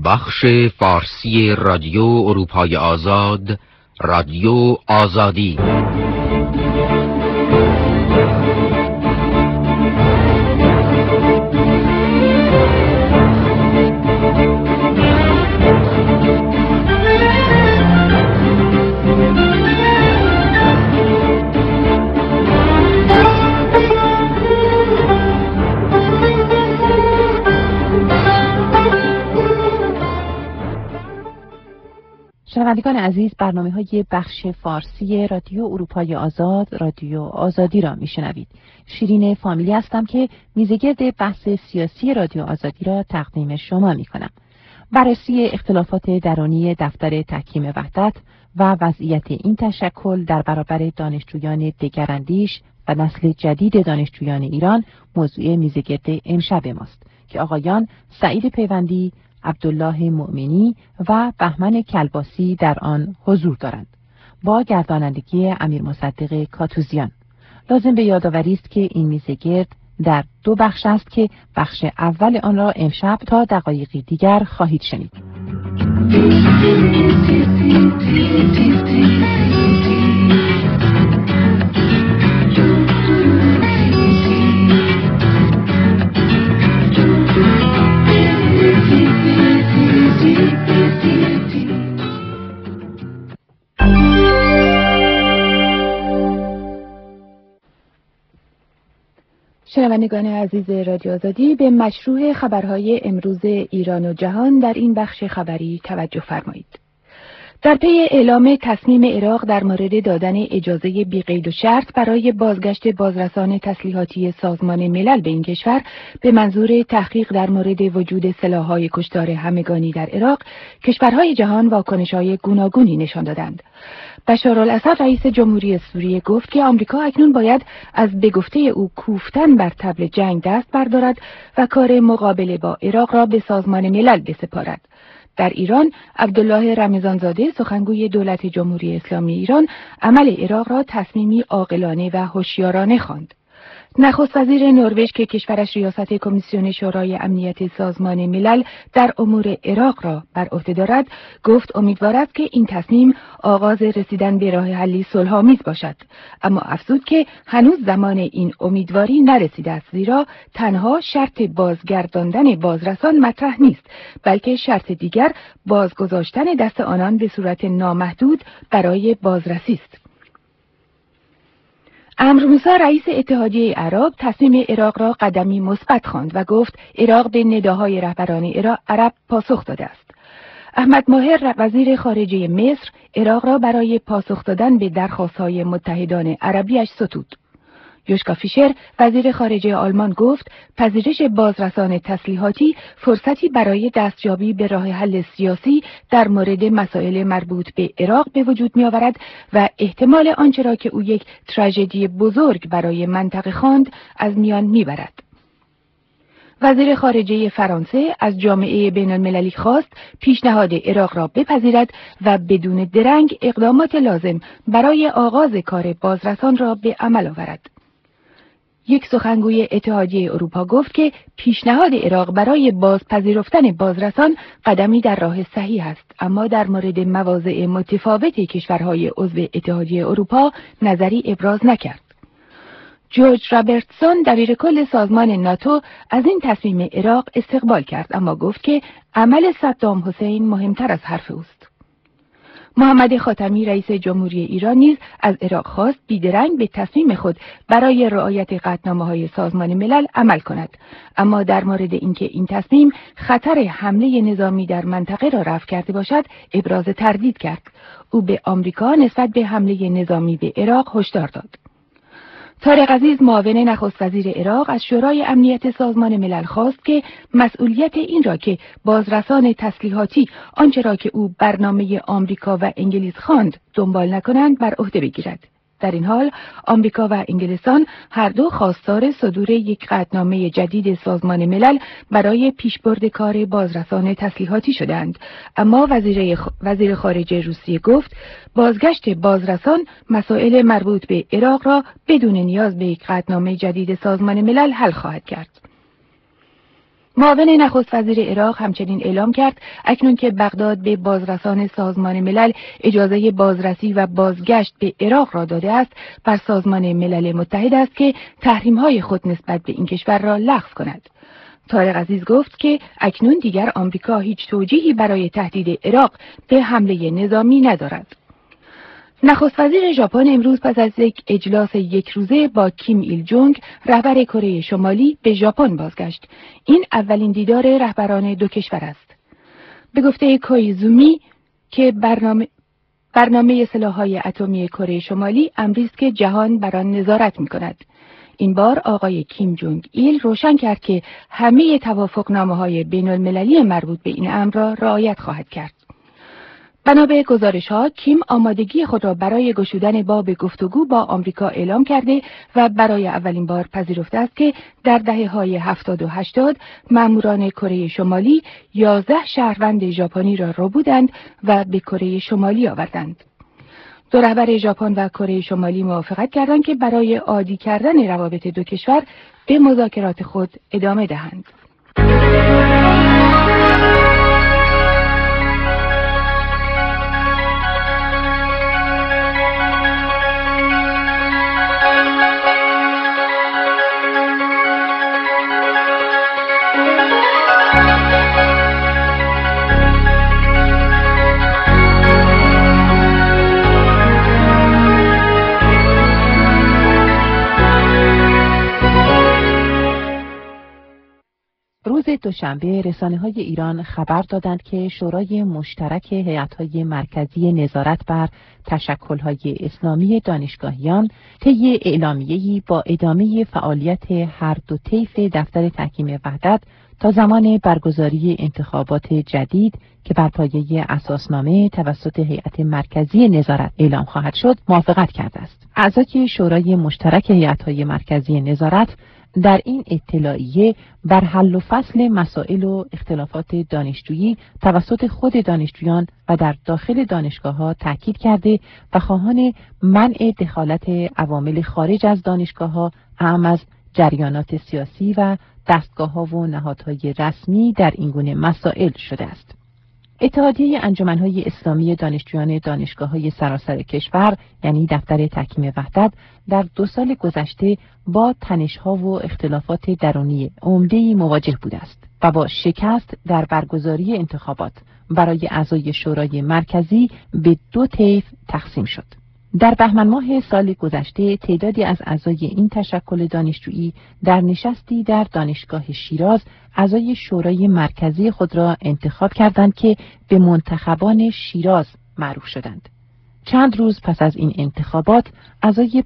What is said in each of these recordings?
بخش فارسی رادیو اروپای آزاد، رادیو آزادی. شنوندگان عزیز، برنامه‌های بخش فارسی رادیو اروپای آزاد، رادیو آزادی را میشنوید. شیرین فامیلی هستم که میزگرد بحث سیاسی رادیو آزادی را تقدیم شما میکنم. بررسی اختلافات درونی دفتر تحکیم وحدت و وضعیت این تشکل در برابر دانشجویان دگراندیش و نسل جدید دانشجویان ایران موضوع میزگرد امشب ماست که آقایان سعید پیوندی، عبدالله مؤمنی و بهمن کلباسی در آن حضور دارند با گردانندگی امیر مصدق کاتوزیان. لازم به یادآوری است که این میزگرد در دو بخش است که بخش اول آن را امشب تا دقایقی دیگر خواهید شنید. شنوندگان عزیز رادیو آزادی، به مشروع خبرهای امروز ایران و جهان در این بخش خبری توجه فرمایید. در پی اعلام تصمیم عراق در مورد دادن اجازه بی‌قید و شرط برای بازگشت بازرسان تسلیحاتی سازمان ملل به این کشور به منظور تحقیق در مورد وجود سلاح‌های کشتار همگانی در عراق، کشورهای جهان واکنش‌های گوناگونی نشان دادند. بشارالاسد رئیس جمهوری سوریه گفت که آمریکا اکنون باید از به گفته او کوفتن بر طبل جنگ دست بردارد و کار مقابله با عراق را به سازمان ملل بسپارد. در ایران، عبدالله رمضانزاده سخنگوی دولت جمهوری اسلامی ایران عمل عراق را تصمیمی عاقلانه و هوشیارانه خواند. نخست وزیر نروژ که کشورش ریاست کمیسیون شورای امنیت سازمان ملل در امور عراق را بر عهده دارد، گفت امیدوار است که این تصمیم آغاز رسیدن به راه حلی صلح‌آمیز باشد، اما افزود که هنوز زمان این امیدواری نرسیده است، زیرا تنها شرط بازگرداندن بازرسان مطرح نیست، بلکه شرط دیگر بازگذاشتن دست آنان به صورت نامحدود برای بازرسی است. امر موسی رئیس اتحادیه عرب تصمیم عراق را قدمی مثبت خواند و گفت عراق به نداهای رهبران عرب پاسخ داده است. احمد ماهر وزیر خارجه مصر عراق را برای پاسخ دادن به درخواست‌های متحدان عربیش ستود. یوشکا فیشر وزیر خارجه آلمان گفت پذیرش بازرسان تسلیحاتی فرصتی برای دستیابی به راه حل سیاسی در مورد مسائل مربوط به عراق به وجود می آورد و احتمال آنچه را که او یک تراژدی بزرگ برای منطقه خواند از میان می برد. وزیر خارجه فرانسه از جامعه بین المللی خواست پیشنهاد عراق را بپذیرد و بدون درنگ اقدامات لازم برای آغاز کار بازرسان را به عمل آورد. یک سخنگوی اتحادیه اروپا گفت که پیشنهاد عراق برای بازپذیرفتن بازرسان قدمی در راه صحیح است، اما در مورد مواضع متفاوت کشورهای عضو اتحادیه اروپا نظری ابراز نکرد. جورج رابرتسون دبیر کل سازمان ناتو از این تصمیم عراق استقبال کرد، اما گفت که عمل صدام حسین مهمتر از حرف اوست. محمد خاتمی رئیس جمهوری ایران نیز از عراق خواست بیدرنگ به تصمیم خود برای رعایت قطعنامه‌های سازمان ملل عمل کند، اما در مورد اینکه این تصمیم خطر حمله نظامی در منطقه را رفع کرده باشد ابراز تردید کرد. او به آمریکا نسبت به حمله نظامی به عراق هشدار داد. طارق عزیز معاون نخست وزیر عراق از شورای امنیت سازمان ملل خواست که مسئولیت این را که بازرسان تسلیحاتی آنچه را که او برنامه آمریکا و انگلیس خواند دنبال نکنند بر عهده بگیرد. در این حال آمریکا و انگلستان هر دو خواستار صدور یک قطعنامه جدید سازمان ملل برای پیشبرد کار بازرسان تسلیحاتی شدند، اما وزیر خارجه روسیه گفت بازگشت بازرسان مسائل مربوط به عراق را بدون نیاز به یک قطعنامه جدید سازمان ملل حل خواهد کرد. معاون نخست وزیر عراق همچنین اعلام کرد اکنون که بغداد به بازرسان سازمان ملل اجازه بازرسی و بازگشت به عراق را داده است، بر سازمان ملل متحد است که تحریم‌های خود نسبت به این کشور را لغو کند. طارق عزیز گفت که اکنون دیگر آمریکا هیچ توجیهی برای تهدید عراق به حمله نظامی ندارد. نخست وزیر ژاپن امروز پس از یک اجلاس یک روزه با کیم ایل جونگ رهبر کره شمالی به ژاپن بازگشت. این اولین دیدار رهبران دو کشور است. به گفته کویزومی که برنامه سلاح‌های اتمی کره شمالی امری است که جهان بر آن نظارت می‌کند. این بار آقای کیم جونگ ایل روشن کرد که همه توافقنامه‌های بین‌المللی مربوط به این امر را رعایت خواهد کرد. بنا به گزارش‌ها کیم آمادگی خود را برای گشودن باب گفتگو با آمریکا اعلام کرده و برای اولین بار پذیرفته است که در دهه‌های 70 و 80 ماموران کره شمالی 11 شهروند ژاپنی را ربودند و به کره شمالی آوردند. دو رهبر ژاپن و کره شمالی موافقت کردند که برای عادی کردن روابط دو کشور به مذاکرات خود ادامه دهند. روز دوشنبه رسانه‌های ایران خبر دادند که شورای مشترک هیئت‌های مرکزی نظارت بر تشکل‌های اسلامی دانشگاهیان طی اعلامیه‌ای با ادامه فعالیت هر دو طیف دفتر تحکیم وحدت تا زمان برگزاری انتخابات جدید که بر پایه اساسنامه توسط هیئت مرکزی نظارت اعلام خواهد شد موافقت کرده است. اعضای شورای مشترک هیئت‌های مرکزی نظارت در این اطلاعیه بر حل و فصل مسائل و اختلافات دانشجویی توسط خود دانشجویان و در داخل دانشگاه‌ها تاکید کرده و خواهان منع دخالت عوامل خارج از دانشگاه‌ها اعم از جریانات سیاسی و دستگاه‌ها و نهادهای رسمی در این گونه مسائل شده است. اتحادیه انجمن‌های اسلامی دانشجویان دانشگاه‌های سراسر کشور یعنی دفتر تحکیم وحدت در 2 سال گذشته با تنش‌ها و اختلافات درونی عمده‌ای مواجه بوده است و با شکست در برگزاری انتخابات برای اعضای شورای مرکزی به 2 طیف تقسیم شد. در بهمن ماه سال گذشته تعدادی از اعضای این تشکل دانشجویی در نشستی در دانشگاه شیراز اعضای شورای مرکزی خود را انتخاب کردند که به منتخبان شیراز معروف شدند. چند روز پس از این انتخابات اعضای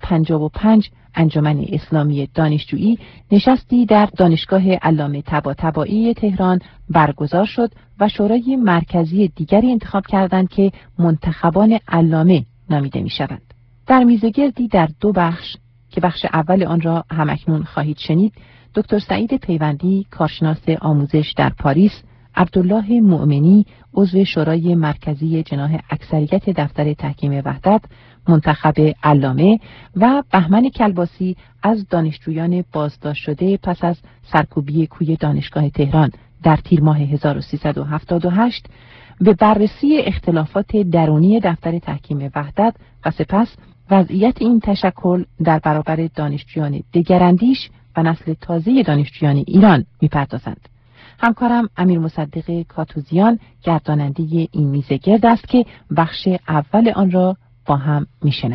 55 انجمن اسلامی دانشجویی نشستی در دانشگاه علامه طباطبایی تهران برگزار شد و شورای مرکزی دیگری انتخاب کردند که منتخبان علامه نامیده می شوند. در میزگردی در 2 بخش که بخش اول آن را همکنون خواهید شنید، دکتر سعید پیوندی کارشناس آموزش در پاریس، عبدالله مؤمنی عضو شورای مرکزی جناح اکثریت دفتر تحکیم وحدت منتخب علامه و بهمن کلباسی از دانشجویان بازداشت شده پس از سرکوبی کوی دانشگاه تهران در تیر ماه 1378 به بررسی اختلافات درونی دفتر تحکیم وحدت و سپس وضعیت این تشکل در برابر دانشجویان دگراندیش و نسل تازه دانشجویان ایران می‌پردازند. همکارم امیر مصدق کاتوزیان گرداننده این میزگرد است که بخش اول آن را با هم میشنویم.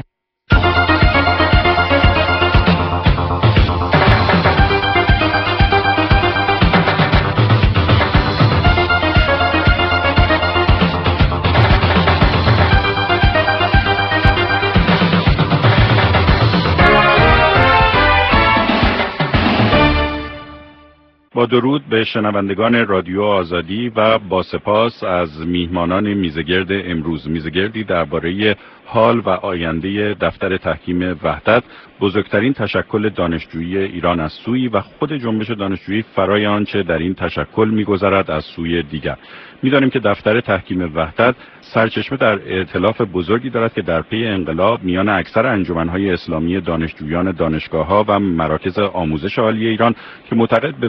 با درود به شنوندگان رادیو آزادی و با سپاس از میهمانان میزگرد امروز. میزگردی درباره حال و آینده دفتر تحکیم وحدت، بزرگترین تشکل دانشجویی ایران از سوی و خود جنبش دانشجویی فرای آنچه در این تشکل میگذرد از سوی دیگر. می‌دانیم که دفتر تحکیم وحدت سرچشمه در ائتلاف بزرگی دارد که در پی انقلاب میان اکثر انجمن‌های اسلامی دانشجویان دانشگاه‌ها و مراکز آموزش عالی ایران که معتقد به ولایت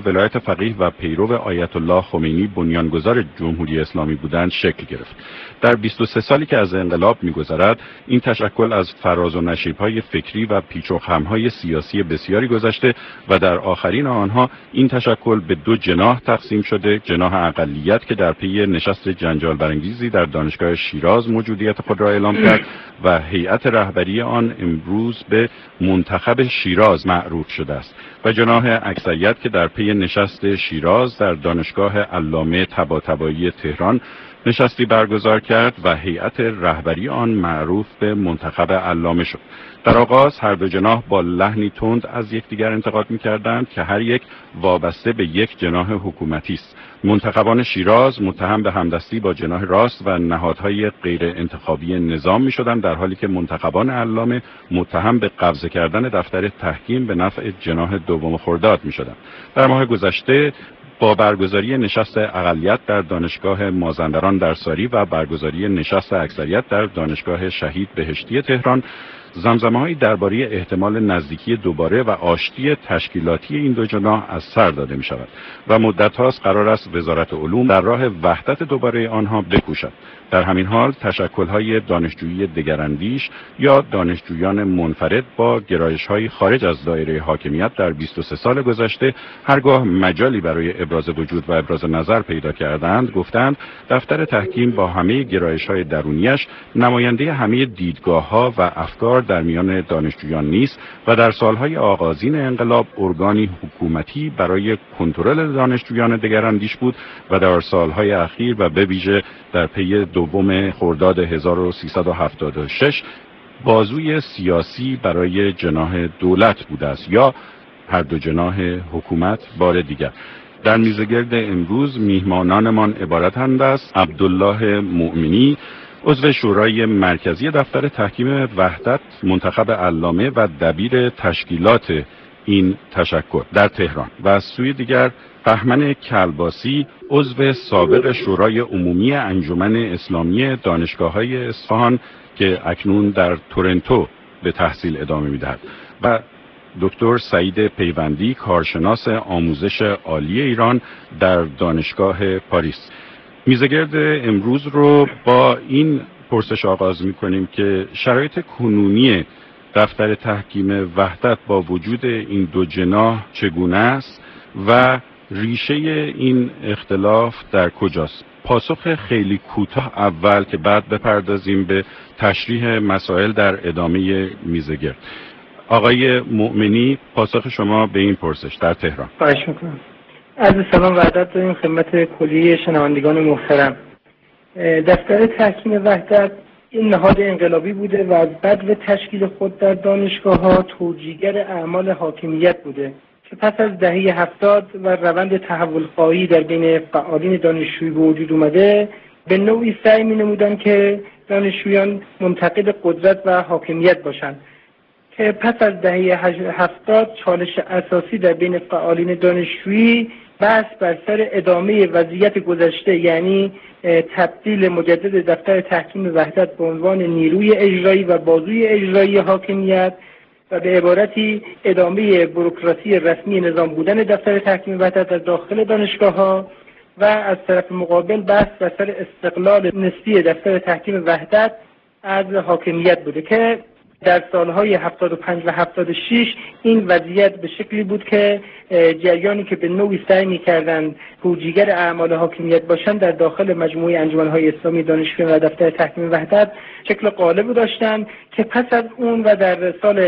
فقیه و پیرو آیت الله خمینی بنیانگذار جمهوری اسلامی بودند شکل گرفت. در 23 سالی که از انقلاب می‌گذرد، این تشکل از فراز و نشیب‌های فکری و پیچ و خم‌های سیاسی بسیاری گذشته و در آخرین آنها این تشکل به دو جناح تقسیم شده: جناح اقلیت که در پی نشست جنجال برانگیزی در دانشگاه شیراز موجودیت خود را اعلام کرد و هیئت رهبری آن امروز به منتخب شیراز معروف شده است، و جناح اکثریت که در پی نشست شیراز در دانشگاه علامه طباطبایی تهران نشستی برگزار کرد و هیئت رهبری آن معروف به منتخب علامه شد. در آغاز هر دو جناح با لحنی تند از یکدیگر انتقاد می‌کردند که هر یک وابسته به یک جناح حکومتی است. منتخبان شیراز متهم به همدستی با جناح راست و نهادهای غیر انتخابی نظام می‌شدند، در حالی که منتخبان علامه متهم به قبضه کردن دفتر تحکیم به نفع جناح دوم خرداد می‌شدند. در ماه گذشته با برگزاری نشست اقلیت در دانشگاه مازندران در ساری و برگزاری نشست اکثریت در دانشگاه شهید بهشتی تهران، زمزمه‌هایی درباره احتمال نزدیکی دوباره و آشتی تشکیلاتی این دو جناح از سر داده می‌شود و مدت هاست قرار است وزارت علوم در راه وحدت دوباره آنها بکوشد. در همین حال تشکل‌های دانشجویی دگراندیش یا دانشجویان منفرد با گرایش‌های خارج از دایره حاکمیت در 23 سال گذشته هرگاه مجالی برای ابراز وجود و ابراز نظر پیدا کردند، گفتند دفتر تحکیم با همه گرایش‌های درونیش نماینده همه دیدگاه‌ها و افکار در میان دانشجویان نیست و در سالهای آغازین انقلاب ارگانی حکومتی برای کنترل دانشجویان دگراندیش بود و در سالهای اخیر و به ویژه در پی دوم خرداد 1376 بازوی سیاسی برای جناح دولت بوده است یا هر دو جناح حکومت بار دیگر. در میزگرد امروز میهمانانمان عبارتند از عبدالله مؤمنی، عضو شورای مرکزی دفتر تحکیم وحدت، منتخب علامه و دبیر تشکیلات این تشکل در تهران، و از سوی دیگر بهمن کلباسی، عضو سابق شورای عمومی انجمن اسلامی دانشگاه‌های اصفهان که اکنون در تورنتو به تحصیل ادامه می‌دهد، و دکتر سعید پیوندی، کارشناس آموزش عالی ایران در دانشگاه پاریس. میزگرد امروز رو با این پرسش آغاز می‌کنیم که شرایط کنونی دفتر تحکیم وحدت با وجود این دو جناح چگونه است و ریشه این اختلاف در کجاست؟ پاسخ خیلی کوتاه اول که بعد بپردازیم به تشریح مسائل در ادامه میزگرد. آقای مؤمنی، پاسخ شما به این پرسش در تهران. خواهش میکنم. عرض سلام و ادب داریم خدمت کلی شنوندگان محترم. دفتر تحکیم وحدت این نهاد انقلابی بوده و از بدو تشکیل خود در دانشگاه‌ها توجیهگر اعمال حاکمیت بوده که پس از دهه 70 و روند تحول‌خواهی در بین فعالین دانشجویی به وجود اومده، به نوعی سعی می‌نمودند که دانشجویان منتقد قدرت و حاکمیت باشند که پس از دهه 70 چالش اساسی در بین فعالین دانشجویی بحث بر سر ادامه وضعیت گذشته، یعنی تبدیل مجدد دفتر تحکیم وحدت به عنوان نیروی اجرایی و بازوی اجرایی حاکمیت و به عبارتی ادامه بوروکراسی رسمی نظام بودن دفتر تحکیم وحدت در داخل دانشگاه‌ها و از طرف مقابل بحث بر سر استقلال نسبی دفتر تحکیم وحدت از حاکمیت بوده که در سالهای 75 و 76 این وضعیت به شکلی بود که جریانی که به نوعی سعی می‌کردند توجیهگر اعمال حاکمیت باشند در داخل مجموعه انجمن‌های اسلامی دانشجویان و دفتر تحکیم وحدت شکل غالب داشتند که پس از اون و در سال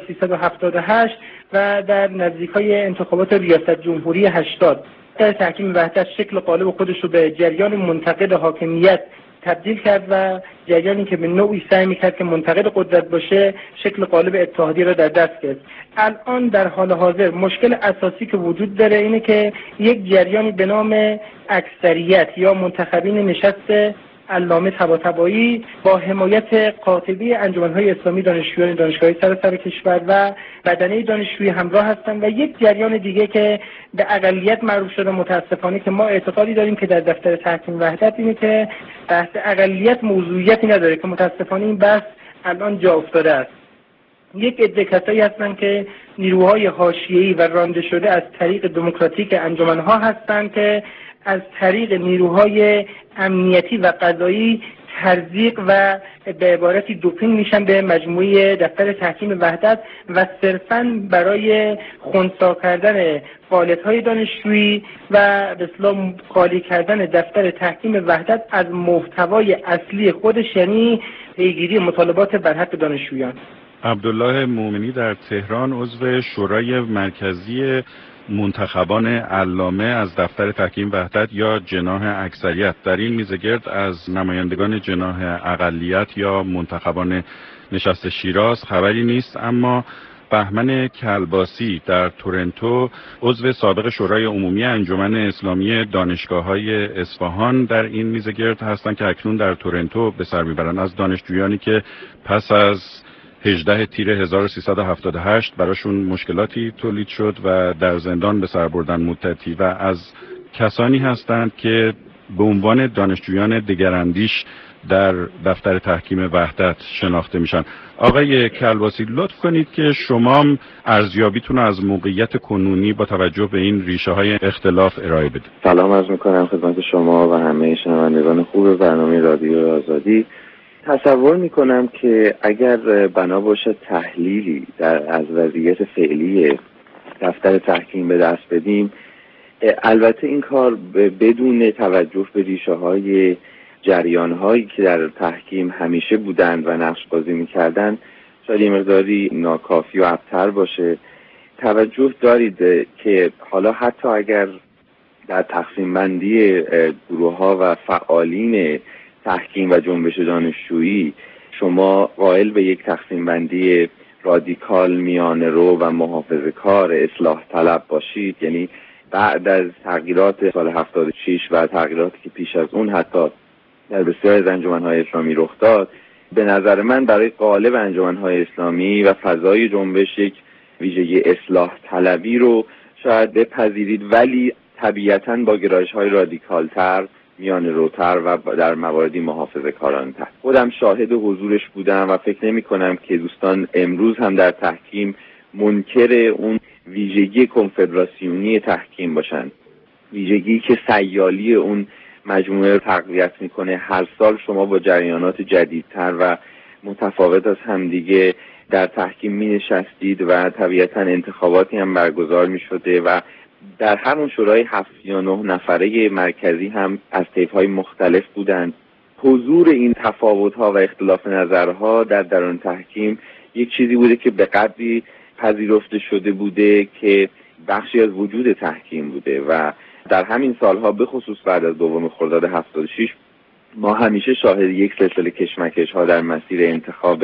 1378 و در نزدیکای انتخابات ریاست جمهوری 80 دفتر تحکیم وحدت شکل غالب خودش رو به جریان منتقد حاکمیت تبدیل کرد و جریانی که به نوعی سعی میکرد که منتقد قدرت باشه شکل قالب اتحادیه را در دست گرفت. الان در حال حاضر مشکل اساسی که وجود داره اینه که یک جریانی به نام اکثریت یا منتخبین نشست علامه طباطبایی با حمایت قاطبه انجمن‌های اسلامی دانشجویان دانشگاه‌های سراسر کشور و بدنه دانشجویی همراه هستند و یک جریان دیگه که به اقلیت معروف شده متاسفانه که ما اعتقادی داریم که در دفتر تحکیم وحدت اینه که بحث اقلیت موضوعیتی نداره که متاسفانه این بحث الان جا افتاده است. یک عده کسایی هستن که نیروهای حاشیه‌ای و رانده شده از طریق دموکراتیک انجمن‌ها هستن که از طریق نیروهای امنیتی و قضایی تزریق و به عبارتی دوپینگ میشن به مجموعه دفتر تحکیم وحدت و صرفاً برای خنثی کردن فعالیت‌های دانشجویی و به اصطلاح خالی کردن دفتر تحکیم وحدت از محتوای اصلی خودش، یعنی پیگیری مطالبات برحق دانشجویان. عبدالله مومنی در تهران عضو شورای مرکزی منتخبان علامه از دفتر تحکیم وحدت یا جناح اکثریت. در این میزگرد از نمایندگان جناح اقلیت یا منتخبان نشست شیراز خبری نیست، اما بهمن کلباسی در تورنتو عضو سابق شورای عمومی انجمن اسلامی دانشگاه‌های اصفهان در این میزگرد هستند که اکنون در تورنتو به سر میبرند. از دانشجویانی که پس از 18 تیر 1378 براشون مشکلاتی تولید شد و در زندان به سر بردن مدتی و از کسانی هستند که به عنوان دانشجویان دگراندیش در دفتر تحکیم وحدت شناخته میشن. آقای کلباسی لطف کنید که شما ارزیابیتون از موقعیت کنونی با توجه به این ریشه های اختلاف ارائه بدید. سلام عرض میکنم خدمت شما و همه شنوندگان خوب برنامه رادیو آزادی. تصور میکنم که اگر بنا باشه تحلیلی از وضعیت فعلی دفتر تحکیم به دست بدیم، البته این کار بدون توجه به ریشه های جریان هایی که در تحکیم همیشه بودند و نقش بازی میکردند شاید یه مقداری ناکافی و ابتر باشه. توجه دارید که حالا حتی اگر در تقسیم بندی گروه ها و فعالین تحکیم و جنبش دانشجویی شما قائل به یک تقسیم بندی رادیکال، میانه رو و محافظه کار، اصلاح طلب باشید، یعنی بعد از تغییرات سال 76 و تغییراتی که پیش از اون حتی در بسیاری از انجمن‌های اسلامی رخ داد، به نظر من برای قالب انجمن‌های اسلامی و فضای جنبش یک ویژگی اصلاح طلبی رو شاید بپذیرید، ولی طبیعتاً با گرایش‌های رادیکال‌تر، میانه روتر و در مواردی محافظه کاران‌تر. خودم شاهد حضورش بودم و فکر نمی کنم که دوستان امروز هم در تحکیم منکر اون ویژگی کنفدراسیونی تحکیم باشن، ویژگی که سیالی اون مجموعه رو تقویت میکنه. هر سال شما با جریانات جدیدتر و متفاوت از همدیگه در تحکیم می نشستید و طبیعتاً انتخاباتی هم برگزار می شده و در همون شورای 7 یا 9 نفره مرکزی هم از طیف‌های مختلف بودند. حضور این تفاوت‌ها و اختلاف نظرها در درون تحکیم یک چیزی بوده که به قدری پذیرفته شده بوده که بخشی از وجود تحکیم بوده و در همین سالها به خصوص بعد از دوم خرداد 76 ما همیشه شاهد یک سلسله کشمکش‌ها در مسیر انتخاب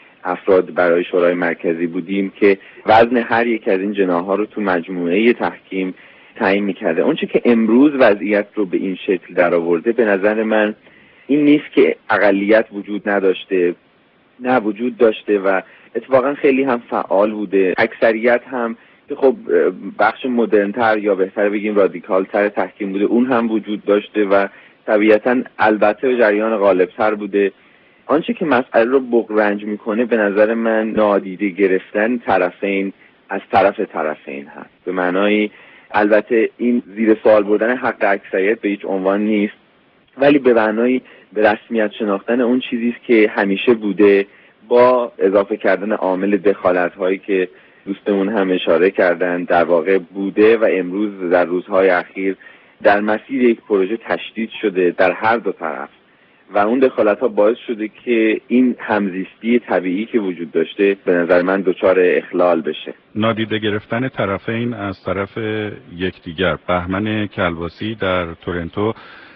افراد برای شورای مرکزی بودیم که وزن هر یک از این جناح‌ها رو تو مجموعه تحکیم تعیین می‌کرده. اون چه که امروز وضعیت رو به این شکل درآورده به نظر من این نیست که اقلیت وجود نداشته، نه وجود داشته و اتفاقا خیلی هم فعال بوده. اکثریت هم که خب بخش مدرن‌تر یا بهتر بگیم رادیکال‌تر تحکیم بوده، اون هم وجود داشته و طبیعتاً البته جریان غالب‌تر بوده. آنچه که مسئله رو بغرنج میکنه به نظر من نادیده گرفتن طرفین از طرفین هست. به معنای البته این زیر سوال بردن حق اکثریت به هیچ عنوان نیست، ولی به معنای به رسمیت شناختن اون چیزی است که همیشه بوده با اضافه کردن عامل دخالت هایی که دوستمون هم اشاره کردن در واقع بوده و امروز در روزهای اخیر در مسیر یک پروژه تشدید شده در هر دو طرف و اون دخالت ها باعث شده که این همزیستی طبیعی که وجود داشته به نظر من دچار اخلال بشه. نادیده گرفتن طرفین از طرف یکدیگر. بهمن کلباسی در تورنتو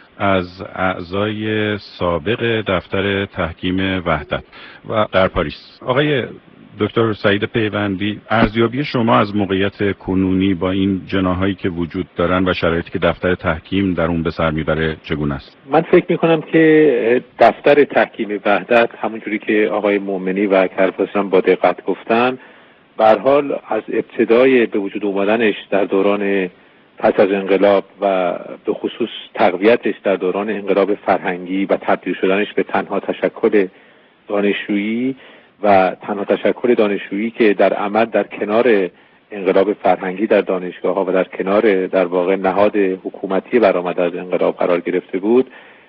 از اعضای سابق دفتر تحکیم وحدت و در پاریس. آقای دکتر سعید پیوندی، ارزیابی شما از موقعیت کنونی با این جناحایی که وجود دارن و شرایطی که دفتر تحکیم در اون به سر میبره چگونه است؟ من فکر میکنم که دفتر تحکیم وحدت همونجوری که آقای مومنی و کلباسی هم با دقت گفتن، به هر حال از ابتدای به وجود اومدنش در دوران پس از انقلاب و به خصوص تقویتش در دوران انقلاب فرهنگی و تبدیل شدنش به تنها تشکل دانشجویی و تنها تشکل دانشجویی که در عمل در کنار انقلاب فرهنگی در دانشگاه‌ها و در کنار در واقع نهاد حکومتی برآمده از انقلاب قرار گرفته بود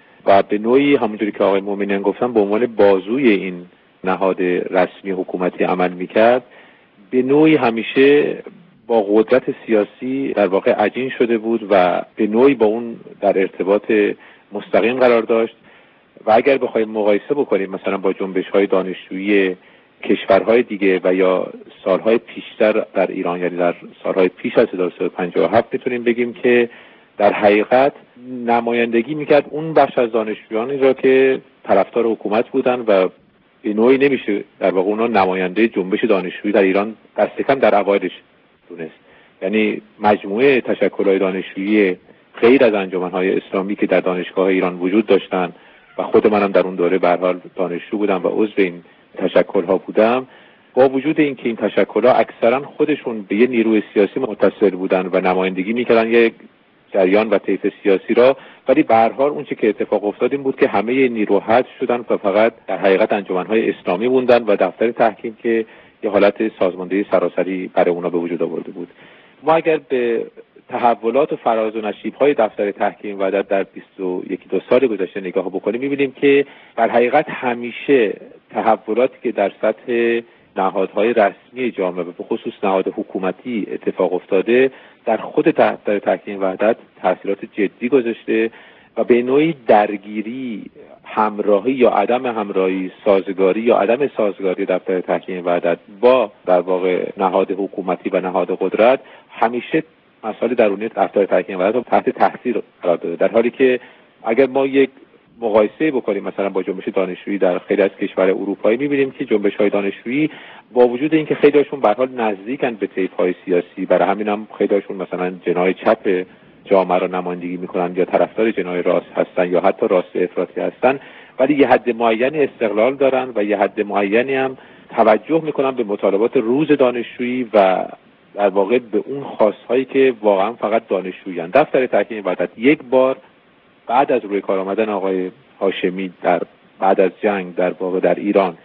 و به نوعی همونجوری که آقای مومنی گفتن به عنوان بازوی این نهاد رسمی حکومتی عمل می‌کرد، به نوعی همیشه با قدرت سیاسی در واقع عجین شده بود و به نوعی با اون در ارتباط مستقیم قرار داشت. و اگر بخوایم مقایسه بکنیم مثلا با جنبش‌های دانشجویی کشورهای دیگه و یا سالهای پیشتر در ایران، یعنی در سالهای پیش از 1357، میتونیم بگیم که در حقیقت نمایندگی میکرد اون بخش از دانشجویانی را که طرفدار حکومت بودن و به نوعی نمیشه در واقع اونا نماینده جنبش دانشجویی در ایران دست کم در اوایلش دونست. یعنی مجموعه تشکل‌های دانشجویی غیر از انجمن‌های اسلامی که در دانشگاه ایران وجود داشتن و خود منم در اون دوره به هر حال دانشجو بودم و عضو این تشکل‌ها بودم، با وجود اینکه این تشکل‌ها اکثرا خودشون به یه نیروی سیاسی متصل بودن و نمایندگی می‌کردن یک جریان و طیف سیاسی را، ولی به هر حال اون چه که اتفاق افتاد این بود که همه نیرو حذف شدن و فقط در حقیقت انجمن‌های اسلامی موندن و دفتر تحکیم که یه حالت سازماندهی سراسری برای اونا به وجود آورده بود. ما اگر به تحولات و فراز و نشیب‌های دفتر تحکیم وحدت در 21-2 سال گذشته نگاه بکنیم، می‌بینیم که در حقیقت همیشه تحولاتی که در سطح نهادهای رسمی جامعه و به خصوص نهاد حکومتی اتفاق افتاده در خود دفتر تحکیم وحدت تأثیرات جدی گذاشته و به نوعی درگیری، همراهی یا عدم همراهی، سازگاری یا عدم سازگاری دفتر تحکیم وحدت با در واقع نهاد حکومتی و نهاد قدرت همیشه مسائل درونی دفتر تحکیم وحدت رو تحت تاثیر قرار داده، در حالی که اگر ما یک مقایسه بکنیم مثلا با جنبش دانشجویی در خیلی از کشور اروپایی، می‌بینیم که جنبش‌های دانشجویی با وجود اینکه خیلی‌هاشون به هر حال نزدیکن به طیف‌های سیاسی، برای همین هم خیلی‌هاشون مثلا جناح چپ جامعه را نمایندگی می‌کنن یا طرفدار جناح راست هستن یا حتی راست افراطی هستن، ولی یه حد معینی استقلال دارن و یه حد معینی هم توجه می‌کنن به مطالبات روز دانشجویی و در واقع به اون خواست‌هایی که واقعا فقط دانشجویان. دفتر تحکیم وحدت یک بار بعد از روی کار آمدن آقای هاشمی در بعد از جنگ در واقع در ایران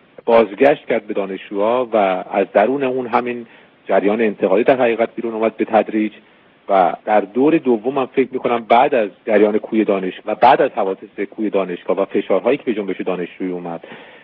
بازگشت کرد به دانشجوها و از درون اون همین جریان انتقادی در حقیقت بیرون اومد به تدریج و در دور دوم من فکر می‌کنم بعد از جریان کوی دانشگاه و بعد از حوادث کوی دانشگاه و فشارهایی که به جنبش دانشجویی اومد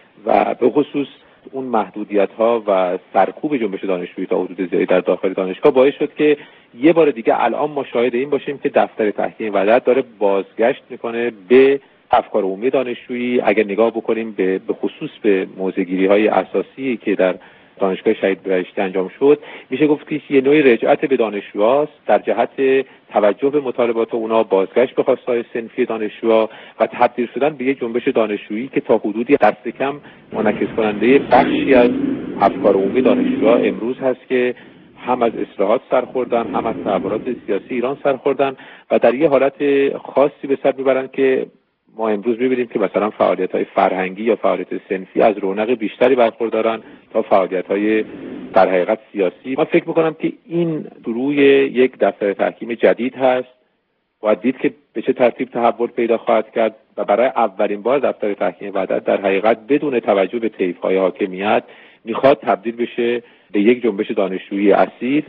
و به خصوص اون محدودیت‌ها و سرکوب جنبش دانشجویی تا حدود زیادی در داخل دانشگاه باعث شد که یه بار دیگه الان ما شاهد این باشیم که دفتر تحکیم وحدت داره بازگشت میکنه به افکار عمومی دانشجویی. اگر نگاه بکنیم به خصوص به موضع‌گیری‌های اساسی که در دانشگاه شهید بهشتی انجام شد، میشه گفت که یه نوعی رجعت به دانشجوهاست در جهت توجه به مطالبات اونا، بازگشت به خواست‌های صنفی دانشجوها و تبدیل شدن به یک جنبش دانشجویی که تا حدودی دست کم منعکس کننده بخشی از افکار عمومی دانشجوها امروز هست که هم از اصلاحات سرخوردن، هم از تحولات سیاسی ایران سرخوردن و در یه حالت خاصی به سر میبرن که ما امروز می‌بینیم که مثلا فعالیت‌های فرهنگی یا فعالیت صنفی از رونق بیشتری برخوردارن تا فعالیت‌های در حقیقت سیاسی. من فکر می‌کنم که این روی یک دفتر تحکیم جدید هست، باید دید که به چه ترتیب تحول پیدا خواهد کرد و برای اولین بار دفتر تحکیم وحدت در حقیقت بدون توجه به طیف‌های حاکمیت میخواد تبدیل بشه به یک جنبش دانشجویی اصیل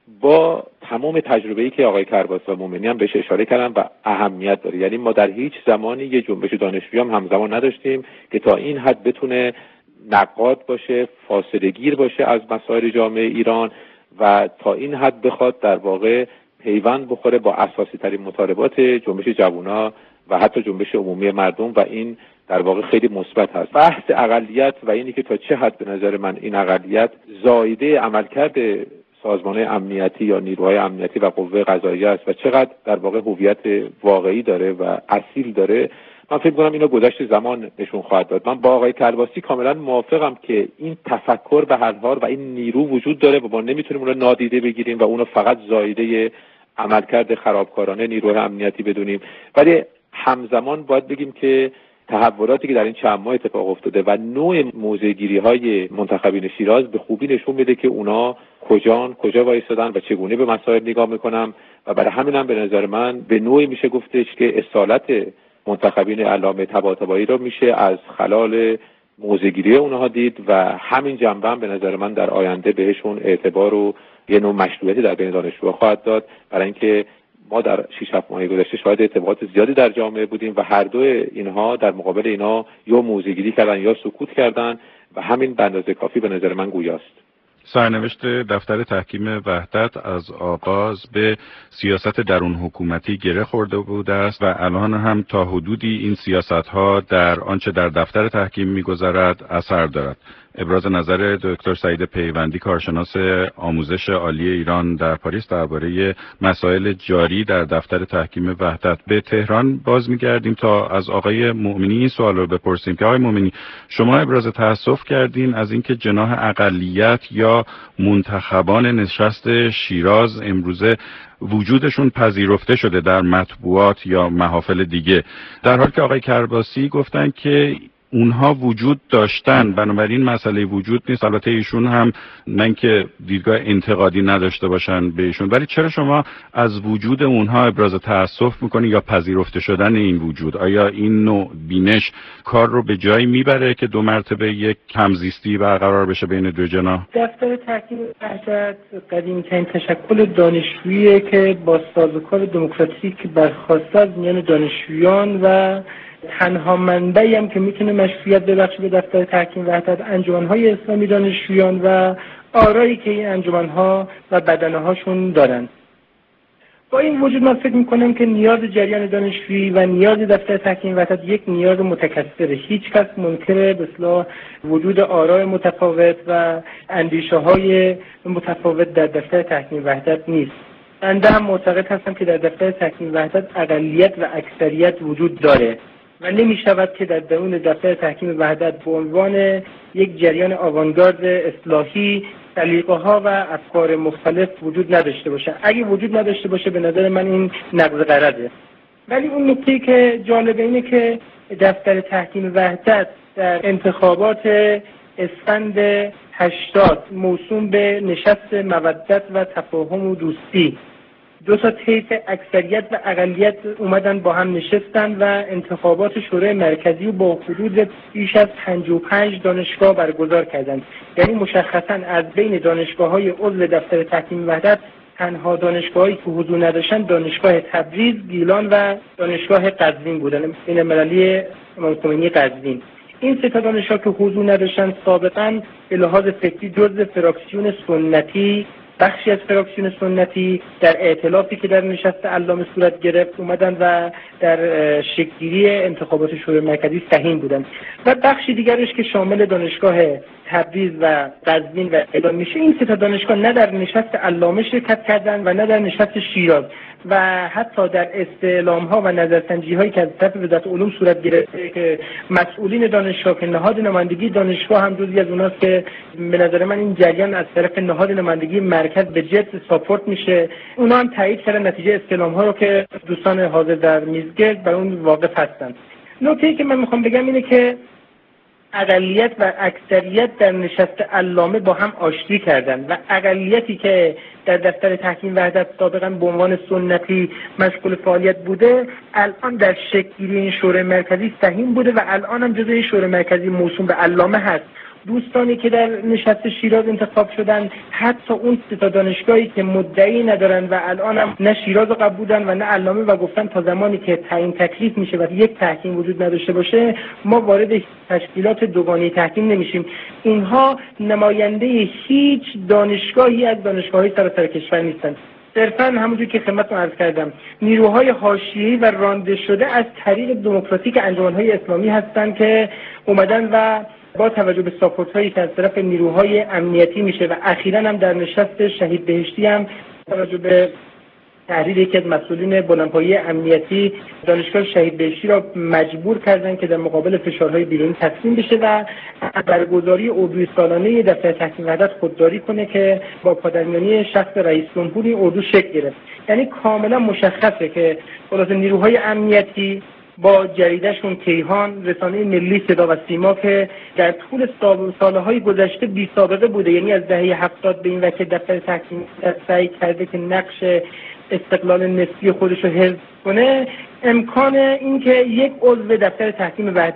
با تمام تجربه‌ای که آقای کرباس و مومنی هم بهش اشاره کردن و اهمیت داره. یعنی ما در هیچ زمانی یه جنبش دانشجویی هم همزمان نداشتیم که تا این حد بتونه نقاد باشه، فاصله گیر باشه از مسائل جامعه ایران و تا این حد بخواد در واقع پیوند بخوره با اساسی ترین مطالبات جنبش جوونا و حتی جنبش عمومی مردم و این در واقع خیلی مثبت هست. بحث اقلیت و اینی که تا چه حد به نظر من این اقلیت زایده عملکرد سازمان امنیتی یا نیروهای امنیتی و قوه قضاییه است و چقدر در واقع هویت واقعی داره و اصیل داره، من فکر می‌کنم اینو گذشت زمان نشون خواهد داد. من با آقای کرباسی کاملا موافقم که این تفکر به هر حال و این نیرو وجود داره و ما نمیتونیم اون رو نادیده بگیریم و اونو فقط زایده عملکرد خرابکارانه نیروهای امنیتی بدونیم، ولی همزمان باید بگیم که تحولاتی که در این چند ماه اتفاق افتاده و نوع موضع‌گیری‌های منتخبین شیراز به خوبی نشون میده که اونا کجا وایسادن و چگونه به مسائل نگاه میکنن و برای همین هم به نظر من به نوعی میشه گفتش که اصالت منتخبین علامه طباطبایی رو میشه از خلال موضع‌گیری اونها دید و همین جنبه هم به نظر من در آینده بهشون اعتبار و یه نوع مشروعیتی در بین دانشجوها خواهد داد، برای اینکه ما در 6-7 ماه گذشته شاهد ارتباطات زیادی در جامعه بودیم و هر دو اینها در مقابل اینا یا موضع‌گیری کردن یا سکوت کردن و همین به اندازه کافی به نظر من گویاست. سرنوشت دفتر تحکیم وحدت از آغاز به سیاست درون حکومتی گره خورده بوده است و الان هم تا حدودی این سیاست‌ها در آنچه در دفتر تحکیم می‌گذرد اثر دارد. ابراز نظر دکتر سعید پیوندی، کارشناس آموزش عالی ایران در پاریس، درباره مسائل جاری در دفتر تحکیم وحدت. به تهران باز می‌گردیم تا از آقای مومنی این سوال رو بپرسیم که آقای مومنی، شما ابراز تأسف کردین از اینکه جناح اقلیت یا منتخبان نشست شیراز امروزه وجودشون پذیرفته شده در مطبوعات یا محافل دیگه، در حالی که آقای کرباسی گفتن که اونها وجود داشتن، بنابراین مسئله وجود نیست. البته ایشون هم من که دیدگاه انتقادی نداشته باشن به ایشون، ولی چرا شما از وجود اونها ابراز تأسف میکنید یا پذیرفته شدن این وجود؟ آیا این نوع بینش کار رو به جایی میبره که دو مرتبه یک همزیستی برقرار بشه بین دو جناح؟ دفتر تحکیم وحدت قدیمی‌ترین تشکل دانشجویی که با سازوکار دموکراتیک برخواسته از میان دانشجویان و تنها منبعی هم که میتونه مشروعیت ببخشه به دفتر تحکیم وحدت انجمن‌های اسلامی دانشجویان و آرایی که این انجمن‌ها و بدنه‌هاشون دارن. با این وجود من فکر میکنم که نیاز جریان دانشجویی و نیاز دفتر تحکیم وحدت یک نیاز متکثره. هیچ کس منکر به اصطلاح وجود آراء متفاوت و اندیشه‌های متفاوت در دفتر تحکیم وحدت نیست. بنده هم معتقد هستم که در دفتر تحکیم وحدت اقلیت و اکثریت وجود داره و نمی شود که در درون دفتر تحکیم وحدت به عنوان یک جریان آوانگارد اصلاحی سلیقه‌ها و افکار مختلف وجود نداشته باشه. اگه وجود نداشته باشه به نظر من این نقض غرضه. ولی اون نکته که جالبه اینه که دفتر تحکیم وحدت در انتخابات اسفند 80 موسوم به نشست مودت و تفاهم و دوستی، دو تا طیف اکثریت و اقلیت اومدن با هم نشستن و انتخابات شورای مرکزی رو با حدود بیش از 55 دانشگاه برگزار کردند. یعنی مشخصاً از بین دانشگاه‌های عضو دفتر تحکیم وحدت تنها دانشگاهایی که حضور نداشتن دانشگاه تبریز، گیلان و دانشگاه قزوین بودن، بین المللی امام خمینی قزوین. این سه تا دانشگاه که حضور نداشتن سابقاً به لحاظ فکری جزء فراکسیون سنتی، بخشی از فراکسیون سنتی در ائتلافی که در نشست علامه صورت گرفت اومدن و در شکل‌گیری انتخابات شورای مرکزی سهیم بودن و بخشی دیگرش که شامل دانشگاه تبریز و قزوین و اعلام میشه. این سه تا دانشگاه نه در نشست علامه شرکت کردن و نه در نشست شیراز و حتی در استعلام‌ها و نظرسنجی‌هایی که از طرف وزارت علوم صورت گرفته که مسئولین دانشگاه که نهاد نمایندگی دانشگاه هم جزئی از اوناست که به نظر من این جریان از طرف نهاد نمایندگی مرکز به جد ساپورت میشه، اونا هم تایید کردن نتیجه استعلام‌ها رو که دوستان حاضر در میزگرد بر اون واقف هستن. نکته‌ای که من میخوام بگم اینه که اقلیت و اکثریت در نشست علامه با هم آشتی کردند و اقلیتی که در دفتر تحکیم وحدت سابقا به عنوان سنتی مشغول فعالیت بوده الان در شکل‌گیری این شورای مرکزی سهیم بوده و الان هم جزء این شورای مرکزی موسوم به علامه هست. دوستانی که در نشست شیراز انتخاب شدن حتی اون سه تا دانشگاهی که مدعی ندارن و الان هم نه شیراز رو قبولن و نه علامه و گفتن تا زمانی که تعیین تکلیف میشه و یک تحکیم وجود نداشته باشه ما وارد تشکیلات دوگانه تحکیم نمیشیم. اینها نماینده هیچ دانشگاهی از دانشگاه‌های سراسر کشور نیستن. صرفاً همونجوری که خدمتتون عرض کردم نیروهای حاشیه‌ای و رانده شده از طریق دموکراتیک انجمن‌های اسلامی هستند که اومدن و با توجه به ساپورت‌هایی که از طرف نیروهای امنیتی میشه و اخیراً هم در نشست شهید بهشتی هم توجه به تحریر یکی از مسئولین بلندپایه امنیتی دانشگاه شهید بهشتی را مجبور کردن که در مقابل فشارهای بیرونی تسلیم بشه و برگزاری اردوی سالانه دفتر تحکیم وحدت خودداری کنه که با پادرمیانی شخص رئیس جمهوری اردو شکل گرفت. یعنی کاملا مشخصه که خلاص نیروهای امنیتی با جریدهشون کیهان، رسانه ملی صدا و سیما که در طول سالهای گذشته بی سابقه بوده، یعنی از دهه 70 به این وقت دفتر تحکیم سعی کرده که نقش استقلال نسبی خودش رو حفظ کنه، امکان این که یک عضو دفتر تحکیم وحدت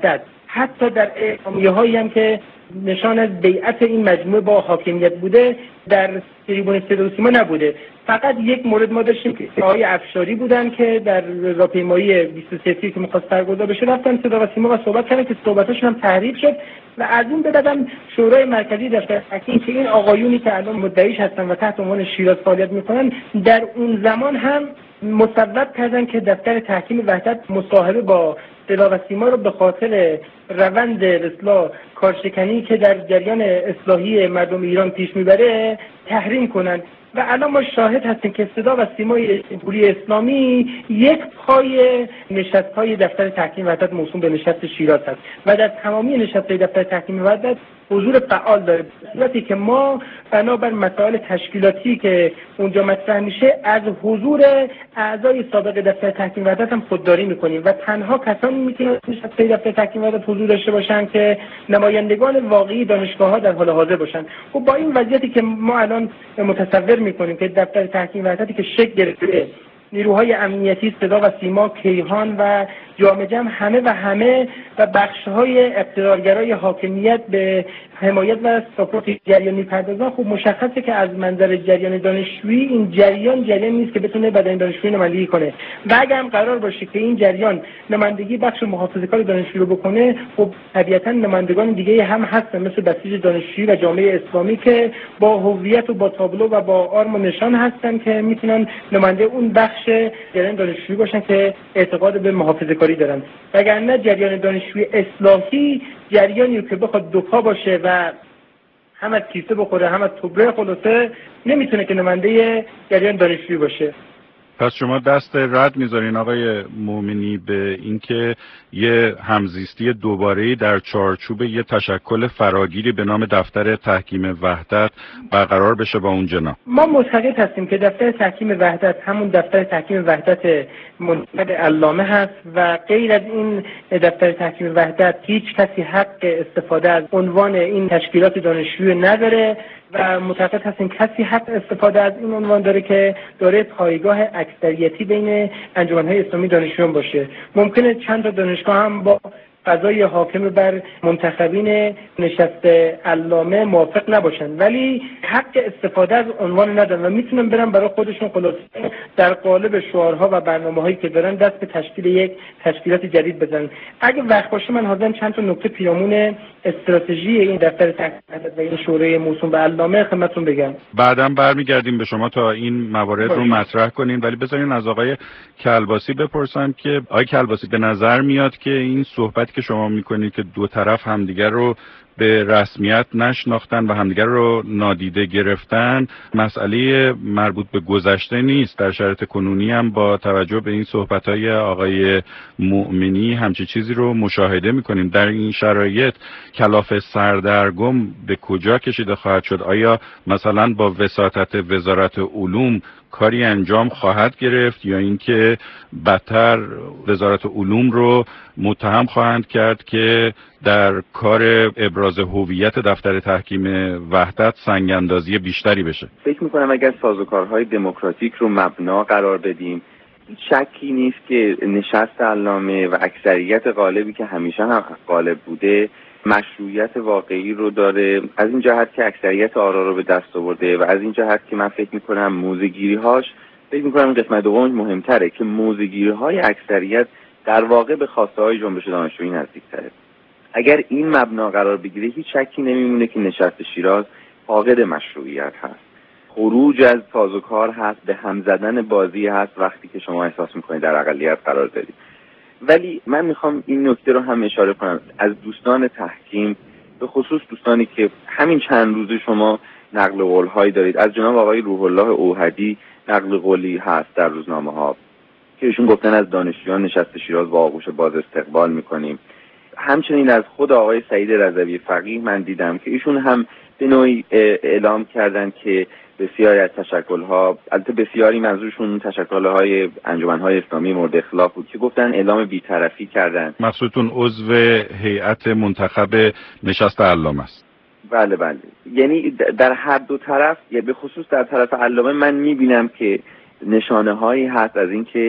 حتی در اعلامیه‌هایی هم که نشان از بیعت این مجموعه با حاکمیت بوده در تریبون صدا و سیما نبوده. فقط یک مورد ما داشتیم که آقای افشاری بودن که در راهپیمایی 23 تیر که می‌خواست برگزار بشه رفتن صدا و سیما و صحبت کردن که صحبتاشون هم تحریف شد و از اون بدادن شورای مرکزی دفتر تحکیم که این آقایونی که الان مدعیش هستن و تحت عنوان شیراز فعالیت میکنن در اون زمان هم مصوب کردن که دفتر تحکیم وحدت مصاحبه با صدا و سیما رو به خاطر روند اصلاح کارشکنی که در جریان اصلاحی مردم ایران پیش میبره تحریم کنن و الان ما شاهد هستیم که صدا و سیمای جمهوری اسلامی یک پای نشست‌های دفتر تحکیم وحدت موسوم به نشست شیراز است و در تمامی نشست‌های دفتر تحکیم وحدت حضور فعال داره، به صورتی که ما بنابر مسائل تشکیلاتی که اونجا مطرح میشه از حضور اعضای سابق دفتر تحکیم وحدت هم خودداری میکنیم و تنها کسانی میتونن نشست‌های دفتر تحکیم وحدت حضور داشته باشن که نمایندگان واقعی دانشگاه‌ها در حال حاضر باشن. و با این وضعیتی که ما الان متصور میکنیم که دفتر تحکیم وحدتی که شکل گرفته، نیروهای امنیتی، صدا و سیما، کیهان و جامعه جمع همه و بخش‌های اقتدارگرای حاکمیت به حمایت و ساپورت جریان می‌پردازن، خب مشخصه که از منظر جریان دانشجویی این جریان نیست که بتونه بدن دانشجویی نمایندگی کنه و اگر هم قرار باشه که این جریان نمایندگی بخش محافظه‌کار دانشجویی رو بکنه، خب طبیعتاً نمایندگان دیگه هم هستن مثل بسیج دانشجویی و جامعه اسلامی که با هویت و با تابلو و با آرم و نشان هستن که میتونن نماینده اون بخش جریان دانشجویی باشن که اعتقاد به محافظه‌کاری دارن. وگرنه جریان دانشجویی اصلاحی جریانی که بخواد دوپا باشه و هم از کیسه بخوره هم از توبره خلاصه نمیتونه که نماینده جریان دانشجویی باشه. پس شما دست رد میذارین آقای مومنی به اینکه یه همزیستی دوباره‌ای در چارچوب یه تشکل فراگیری به نام دفتر تحکیم وحدت برقرار بشه با اون جناح؟ ما معتقد هستیم که دفتر تحکیم وحدت همون دفتر تحکیم وحدت منتخب علامه هست و غیر از این دفتر تحکیم وحدت هیچ کسی حق استفاده از عنوان این تشکیلات دانشجویی نداره و معتقد هستیم کسی حق استفاده از این عنوان داره که داره پایگاه اکثریتی بین انجمن‌های اسلامی دانشجویان باشه. ممکنه چند تا دانشگاه هم با قضای حاکم بر منتخبین نشست علامه موافق نباشن ولی حق استفاده از عنوان ندارن و میتونن برن برای خودشون خلاصه در قالب شعارها و برنامه‌هایی که دارن دست به تشکیل یک تشکیلات جدید بزنن. اگه وقت باشه من حاضرم چند تا نکته پیرامون استراتژی این دفتر تحکیم و این شورای موسوم به علامه خدمتتون بگم. بعداً برمیگردیم به شما تا این موارد رو مطرح کنیم، ولی بذارین از آقای کلباسی بپرسم که آقای کلباسی به نظر میاد که این صحبت که شما میکنید که دو طرف همدیگر رو به رسمیت نشناختن و همدیگر رو نادیده گرفتن مسئله مربوط به گذشته نیست. در شرایط کنونی هم با توجه به این صحبت‌های آقای مؤمنی همچین چیزی رو مشاهده میکنیم. در این شرایط کلاف سردرگم به کجا کشیده خواهد شد؟ آیا مثلا با وساطت وزارت علوم کاری انجام خواهد گرفت یا اینکه بدتر وزارت علوم رو متهم خواهند کرد که در کار ابراز هویت دفتر تحکیم وحدت سنگ اندازی بیشتری بشه؟ فکر میکنم اگر سازوکارهای دموکراتیک رو مبنا قرار بدیم شکی نیست که نشست علامه و اکثریت غالبی که همیشه هم غالب بوده مشروعیت واقعی رو داره، از این جهت که اکثریت آرا رو به دست آورده و از این جهت که من فکر میکنم موضع‌گیری‌هاش قسمت دوم مهمتره که موضع‌گیری‌های اکثریت در واقع به خواسته‌های جنبش دانشجویی نزدیک‌تره. اگر این مبنا قرار بگیره هیچ شکی نمیمونه که نشست شیراز فاقد مشروعیت هست، خروج از سازوکار هست، به هم زدن بازی هست وقتی که شما احساس میکنید در اقلیت قرار دارید. ولی من میخوام این نکته رو هم اشاره کنم از دوستان تحکیم، به خصوص دوستانی که همین چند روز شما نقل قول‌هایی دارید از جناب آقای روح الله اوحدی، نقل قولی هست در روزنامه‌ها که ایشون گفتن از دانشجویان نشست شیراز با آغوش باز استقبال میکنیم. همچنین از خود آقای سعید رضوی فقیه من دیدم که ایشون هم به نوعی اعلام کردن که بسیاری از تشکل‌ها، البته بسیاری منظورشون تشکل‌های انجمن‌های اسلامی مورد اختلاف بود که گفتن اعلام بی‌طرفی کردن. مقصودتون عضو هیئت منتخب نشست علامه است؟ بله یعنی در هر دو طرف، یا به خصوص در طرف علامه من می‌بینم که نشانه‌هایی هست از اینکه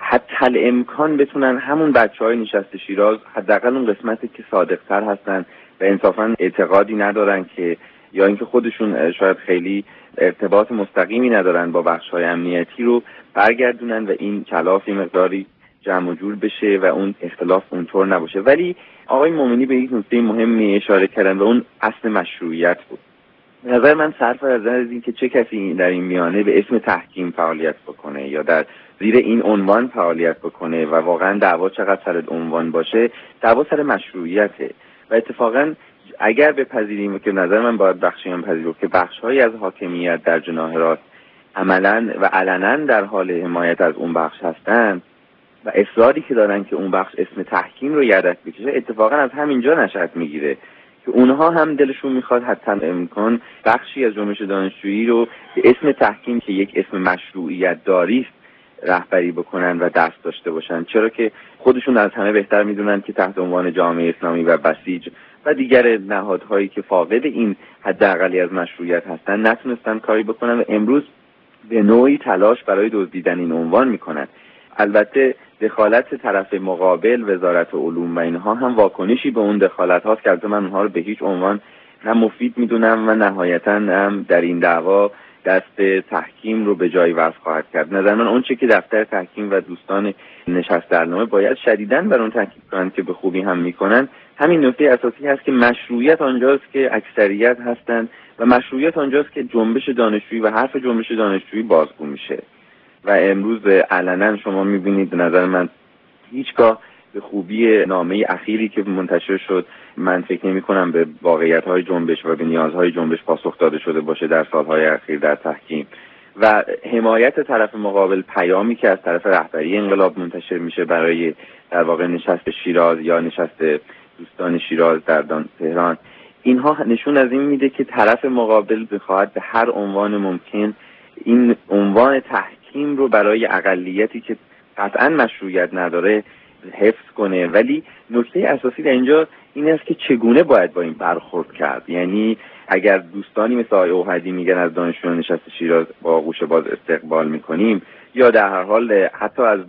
حتی امکان بتونن همون بچه‌های نشست شیراز حداقل اون قسمتی که صادق‌تر هستن و انصافاً اعتقادی ندارن که یا اینکه خودشون شاید خیلی ارتباط مستقیمی ندارن با بخش‌های امنیتی رو برگردونن و این کلاف مقداری جمع و جور بشه و اون اختلاف اونطور نباشه. ولی آقای مومنی به یک نکته مهمی اشاره کردن و اون اصل مشروعیت بود. به نظر من صرف نظر از این که چه کسی در این میانه به اسم تحکیم فعالیت بکنه یا در زیر این عنوان فعالیت بکنه و واقعا دعوا چقدر سر عنوان باشه، دعوا سر مشروعیته. و اتفاقا اگر بپذیریم که نظر من باید بخشی هم پذیریم که بخش‌هایی از حاکمیت در جناح راست عملاً و علناً در حال حمایت از اون بخش هستن و اصراری که دارن که اون بخش اسم تحکیم رو یدک بکشه، اتفاقا از همینجا نشأت میگیره که اونها هم دلشون میخواد حتی امکان بخشی از جنبش دانشجویی رو به اسم تحکیم که یک اسم مشروعیت داری رهبری بکنن و دست داشته باشن، چرا که خودشون از همه بهتر میدونن که تحت عنوان جامعه اسلامی و بسیج و دیگر نهادهایی که فاقد این حداقلی از مشروعیت هستن نتونستن کاری بکنن و امروز به نوعی تلاش برای دزدیدن این عنوان میکنن. البته دخالت طرف مقابل وزارت علوم و اینها هم واکنشی به اون دخالت هاست که من اونها رو به هیچ عنوان نه مفید میدونم و نهایتاً هم در این دعوا دست تحکیم رو به جای وضع خواهد کرد. نظر من اون چه که دفتر تحکیم و دوستان نشست درنامه باید شدیداً بر اون تاکید کنن که به خوبی هم میکنن، همین نکته اساسی هست که مشروعیت آنجاست که اکثریت هستند و مشروعیت آنجاست که جنبش دانشجویی و حرف جنبش دانشجویی بازگو میشه. و امروز علنا شما میبینید نظر من هیچگاه به خوبی نامه اخیری که منتشر شد من فکر نمی کنم به واقعیت‌های جنبش و به نیازهای جنبش پاسخ داده شده باشه در سالهای اخیر در تحکیم و حمایت طرف مقابل، پیامی که از طرف رهبری انقلاب منتشر میشه برای در واقع نشست شیراز یا نشست دوستان شیراز در تهران، اینها نشون از این میده که طرف مقابل بخواهد به هر عنوان ممکن این عنوان تحکیم رو برای اقلیتی که قطعا مشروعیت نداره حفظ کنه. ولی نکته اساسی در اینجا این است که چگونه باید با این برخورد کرد. یعنی اگر دوستانی مثل آقای اوحدی میگن از دانشجویان نشست شیراز با آغوش باز استقبال میکنیم، یا در هر حال حتی از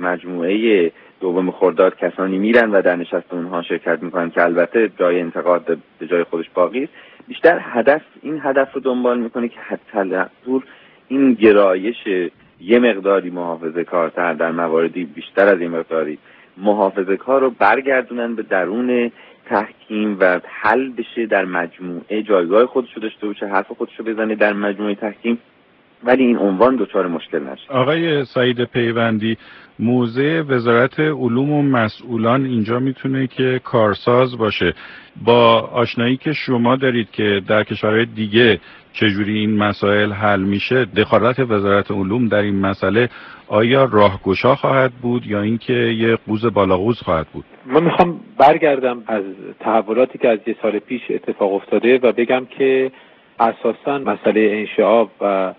مجموعه دوم خرداد کسانی میرن و در نشست اونها شرکت میکنن که البته جای انتقاد به جای خودش باقی است، بیشتر این هدف رو دنبال میکنه که حتی دور این گرایش یه مقداری محافظه کارتر در مواردی بیشتر از این مقداری محافظه کار رو برگردونن به درون تحکیم و حل بشه در مجموعه، جایگاه خودشو داشته باشه، حرف خودشو بزنه در مجموعه تحکیم، ولی این عنوان دچار مشکل نشه. آقای سعید پیوندی، موضع وزارت علوم و مسئولان اینجا میتونه که کارساز باشه. با آشنایی که شما دارید که در کشورهای دیگه چجوری این مسائل حل میشه، دخالت وزارت علوم در این مسئله آیا راهگشا خواهد بود یا اینکه یه قوز بالاقوز خواهد بود؟ من میخوام برگردم از تحولاتی که از یه سال پیش اتفاق افتاده و بگم که اساساً مسئله انشعاب و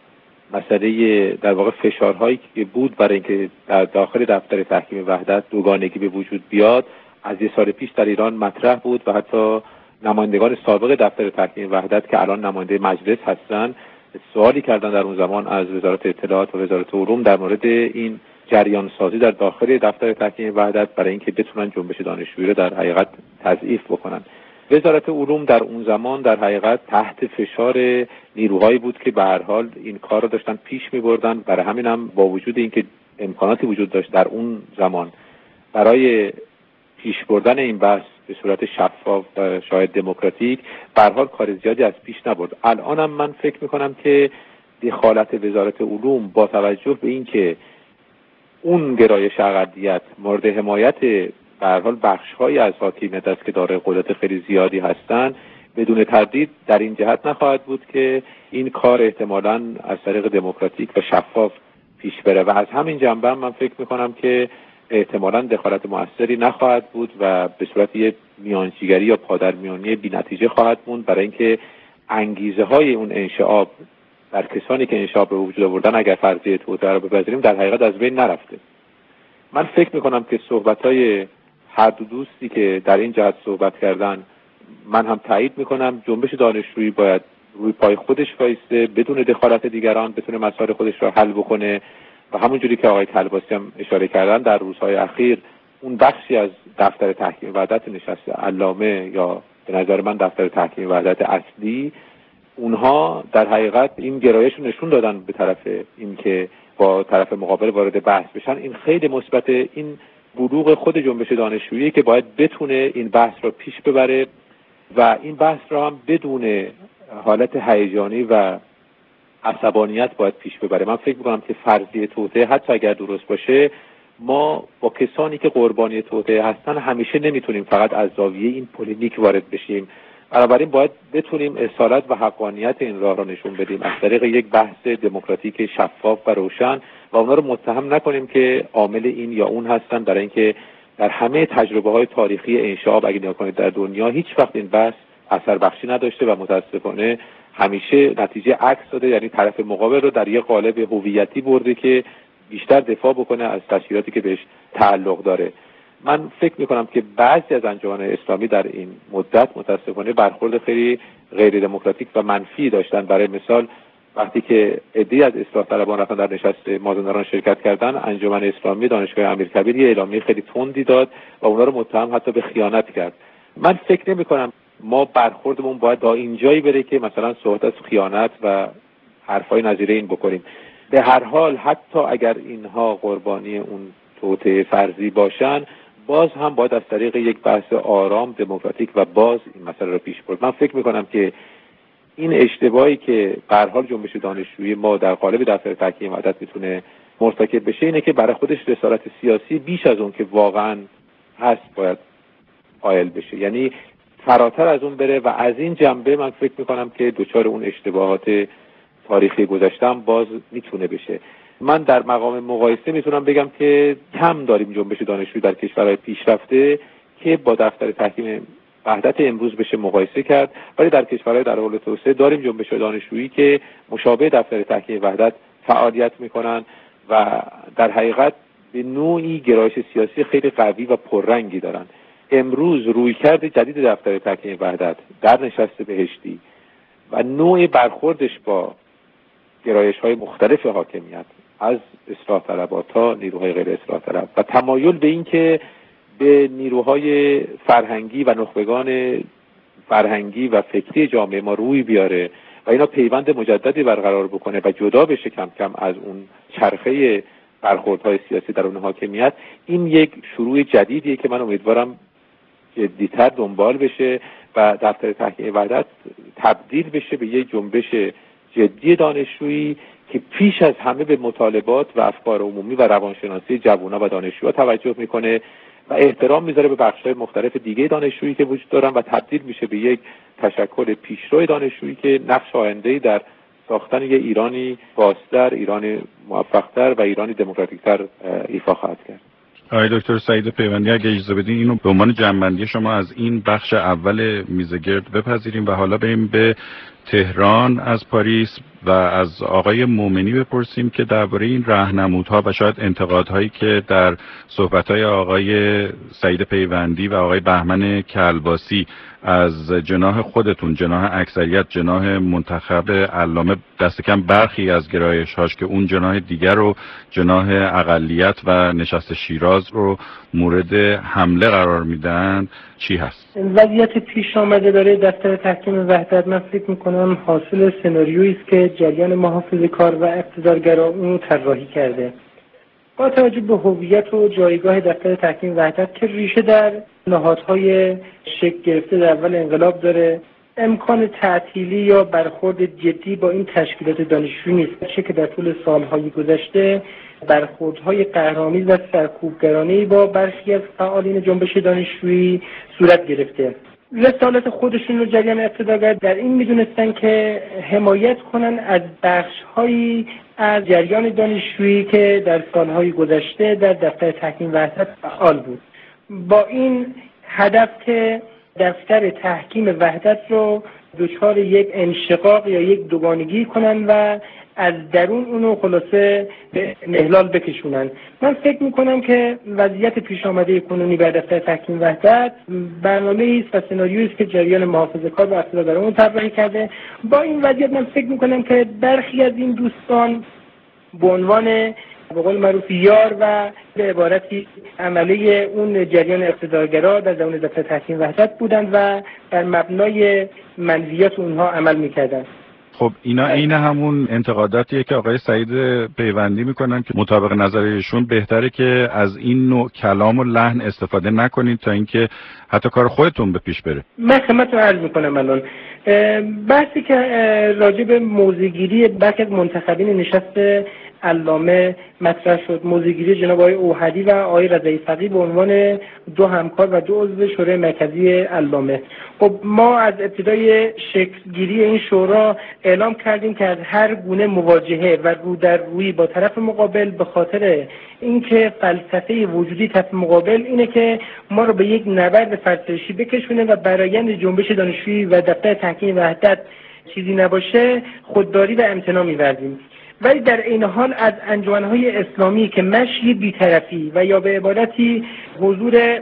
مسئله در واقع فشارهایی که بود برای اینکه در داخل دفتر تحکیم وحدت دوگانگی به وجود بیاد از یه سال پیش در ایران مطرح بود و حتی نمایندگان سابق دفتر تحکیم وحدت که الان نماینده مجلس هستن سوالی کردن در اون زمان از وزارت اطلاعات و وزارت علوم در مورد این جریان سازی در داخل دفتر تحکیم وحدت برای اینکه بتونن جنبش دانشجویی رو در حقیقت تضعیف بکنن. وزارت علوم در اون زمان در حقیقت تحت فشار نیروهایی بود که به هر حال این کار رو داشتن پیش می‌بردن. برای همین هم با وجود اینکه امکاناتی وجود داشت در اون زمان برای پیش بردن این بحث به صورت شفاف و شاید دموکراتیک، به هر حال کار زیادی از پیش نبرد. الانم من فکر می‌کنم که دخالت وزارت علوم با توجه به اینکه اون گرایش اقلیت مورد حمایت به هر حال بخش‌هایی از حاکمیت است که داره قدرت خیلی زیادی هستند، بدون تردید در این جهت نخواهد بود که این کار احتمالاً از طریق دموکراتیک و شفاف پیش بره و از همین جنبه من فکر می‌کنم که احتمالاً دخالت مؤثری نخواهد بود و به صورت یه میانجیگری یا پادرمیانی بی‌نتیجه خواهد موند، برای اینکه انگیزه‌های اون انشعاب در کسانی که انشعاب به وجود آوردن اگر فرضیه توطئه رو بپذیریم در حقیقت از بین نرفته. من فکر می‌کنم که صحبت‌های هر دو دوستی که در این جهت صحبت کردن من هم تایید میکنم. جنبش دانشجویی باید روی پای خودش وایسته، بدون دخالت دیگران بتونه مسائل خودش رو حل بکنه و همونجوری که آقای کلباسی هم اشاره کردن در روزهای اخیر اون بخشی از دفتر تحکیم وحدت نشست علامه یا به نظر من دفتر تحکیم وحدت اصلی، اونها در حقیقت این گرایش رو نشون دادن به طرف این که با طرف مقابل وارد بحث بشن. این خیلی مثبت. این بلوغ خود جنبش دانشجویی که باید بتونه این بحث رو پیش ببره و این بحث رو هم بدون حالت هیجانی و عصبانیت باید پیش ببره. من فکر می‌کنم که فرضیه توطئه حتی اگر درست باشه، ما با کسانی که قربانی توطئه هستن همیشه نمیتونیم فقط از زاویه این پلیمیک وارد بشیم. بنابراین باید بتونیم اصالت و حقانیت این راه را نشون بدیم از طریق یک بحث دموکراتیک شفاف و روشن و اونا رو متهم نکنیم که عامل این یا اون هستن، برای اینکه در همه تجربه‌های تاریخی انشعاب اگه نگاه کنید در دنیا هیچ وقت این بحث اثر بخشی نداشته و متاسفانه همیشه نتیجه عکس داده، یعنی طرف مقابل رو در یک قالب هویتی برده که بیشتر دفاع بکنه از تشکیلاتی که بهش تعلق داره. من فکر میکنم که بعضی از انجمن اسلامی در این مدت متاسفانه برخورد خیلی غیر دموکراتیک و منفی داشتن. برای مثال وقتی که عده‌ای از اصلاح طلبان رفتن در نشست مازندران شرکت کردن، انجمن اسلامی دانشگاه امیرکبیر یه اعلامیه خیلی تندی داد و اونا رو متهم حتی به خیانت کرد. من فکر نمی‌کنم ما برخوردمون باید تا اینجایی بره که مثلا صحبت از خیانت و حرفای نظیر این بکنیم. به هر حال حتی اگر اینها قربانی اون توطئه فرضی باشن، باز هم باید از طریق یک بحث آرام، دموکراتیک و باز این مسئله رو پیش برد. من فکر می‌کنم که این اشتباهی که به هر حال جنبش دانشجویی ما در قالب دفتر تحکیم وحدت میتونه مرتکب بشه اینه که برای خودش رسالت سیاسی بیش از اون که واقعاً هست باید قائل بشه، یعنی فراتر از اون بره و از این جنبه من فکر می‌کنم که دچار اون اشتباهات تاریخی گذشتم باز میتونه بشه. من در مقام مقایسه میتونم بگم که کم داریم جنبش دانشجویی در کشورهای پیشرفته که با دفتر تحکیم وحدت امروز بشه مقایسه کرد، ولی در کشورهای در حال توسعه داریم جنبش دانشجویی که مشابه دفتر تحکیم وحدت فعالیت میکنن و در حقیقت به نوعی گرایش سیاسی خیلی قوی و پررنگی دارن. امروز رویکرد جدید دفتر تحکیم وحدت در نشست بهشتی و نوع برخوردش با گرایش‌های مختلف حاکمیت از اصلاح طلبات تا نیروهای غیر اصلاح طلب و تمایل به این که به نیروهای فرهنگی و نخبگان فرهنگی و فکری جامعه ما روی بیاره و اینا پیوند مجددی برقرار بکنه و جدا بشه کم کم از اون چرخه برخوردهای سیاسی در اون حاکمیت، این یک شروع جدیدیه که من امیدوارم جدی‌تر دنبال بشه و دفتر تحکیم وحدت تبدیل بشه به یک جنبش جدی دانشجویی که پیش از همه به مطالبات و افکار عمومی و روانشناسی جوانان و دانشجوها توجه میکنه و احترام میذاره به بخش‌های مختلف دیگه دانشجویی که وجود دارن و تبدیل میشه به یک تشکل پیشرو دانشجویی که نقش آینده‌ای در ساختن یک ایرانی بازتر، ایرانی موفق‌تر و ایرانی دموکراتیک‌تر ایفا خواهد کرد. آقای دکتر سعید پیوندی، اگه اجازه بدین اینو به عنوان جمع‌بندی شما از این بخش اول میزگرد بپذیریم و حالا بریم به تهران از پاریس و از آقای مومنی بپرسیم که درباره این راهنمودها و شاید انتقادهایی که در صحبت‌های آقای سعید پیوندی و آقای بهمن کلباسی از جناح خودتون، جناح اکثریت، جناح منتخب علامه، دست کم برخی از گرایش‌هاش که اون جناح دیگر رو، جناح اقلیت و نشست شیراز رو مورد حمله قرار میدن، چی هست؟ وضعیت پیش آمده برای دفتر تحکیم وحدت من فکر میکنم حاصل سناریویی است که جریان محافظه‌کار و اقتدارگرا اون طراحی کرده. با توجه به هویت و جایگاه دفتر تحکیم وحدت که ریشه در نهادهای شکل گرفته در اول انقلاب داره، امکان تعطیلی یا برخورد جدی با این تشکیلات دانشجویی نیست، چه که در طول سالهای گذشته برخوردهای قهرآمیز و سرکوبگرانه‌ای با برخی از فعالین جنبش دانشجویی صورت گرفته. رسالت خودشون رو جریان اقتدارگر در این میدونستن که حمایت کنن از بخش‌هایی از جریان دانشجویی که در سالهای گذشته در دفتر تحکیم وحدت فعال بود، با این هدف که دفتر تحکیم وحدت رو دچار یک انشقاق یا یک دوگانگی کنن و از درون اونو خلاصه به انحلال بکشونن. من فکر میکنم که وضعیت پیش آمده کنونی بر دفتر تحکیم وحدت برنامه‌ای است و سناریویی است که جریان محافظه‌کار و اقتدارگرا اون طراحی کرده. با این وضعیت من فکر میکنم که برخی از این دوستان به عنوان به قول معروف یار و به عبارتی عملی اون جریان اقتدارگرا در زمان دفتر تحکیم وحدت بودند و بر مبنای منویات اونها عمل میکردند. خب اینا عین همون انتقاداتیه که آقای سعید پیوندی میکنن که مطابق نظر ایشون بهتره که از این نوع کلام و لحن استفاده نکنید تا اینکه حتی کار خودتون به پیش بره. من خدمتتون عرض میکنم الان بحثی که راجع به موضع‌گیری برخی از منتخبین نشست علامه مطرح شد، موضع‌گیری جناب آقای اوحدی و آقای رضایی فقیه به عنوان دو همکار و دو عضو شورای مرکزی علامه. خب ما از ابتدای شکلگیری این شورا اعلام کردیم که از هر گونه مواجهه و رو در روی با طرف مقابل به خاطر اینکه فلسفه وجودی طرف مقابل اینه که ما رو به یک نبرد فرسایشی بکشونه و برآیند جنبش دانشجویی و دفتر تحکیم وحدت چیزی نباشه، خودداری و امتناع می‌ورزیم. ولی در این حال از انجمن‌های اسلامی که مشی بی‌طرفی و یا به عبارتی حضور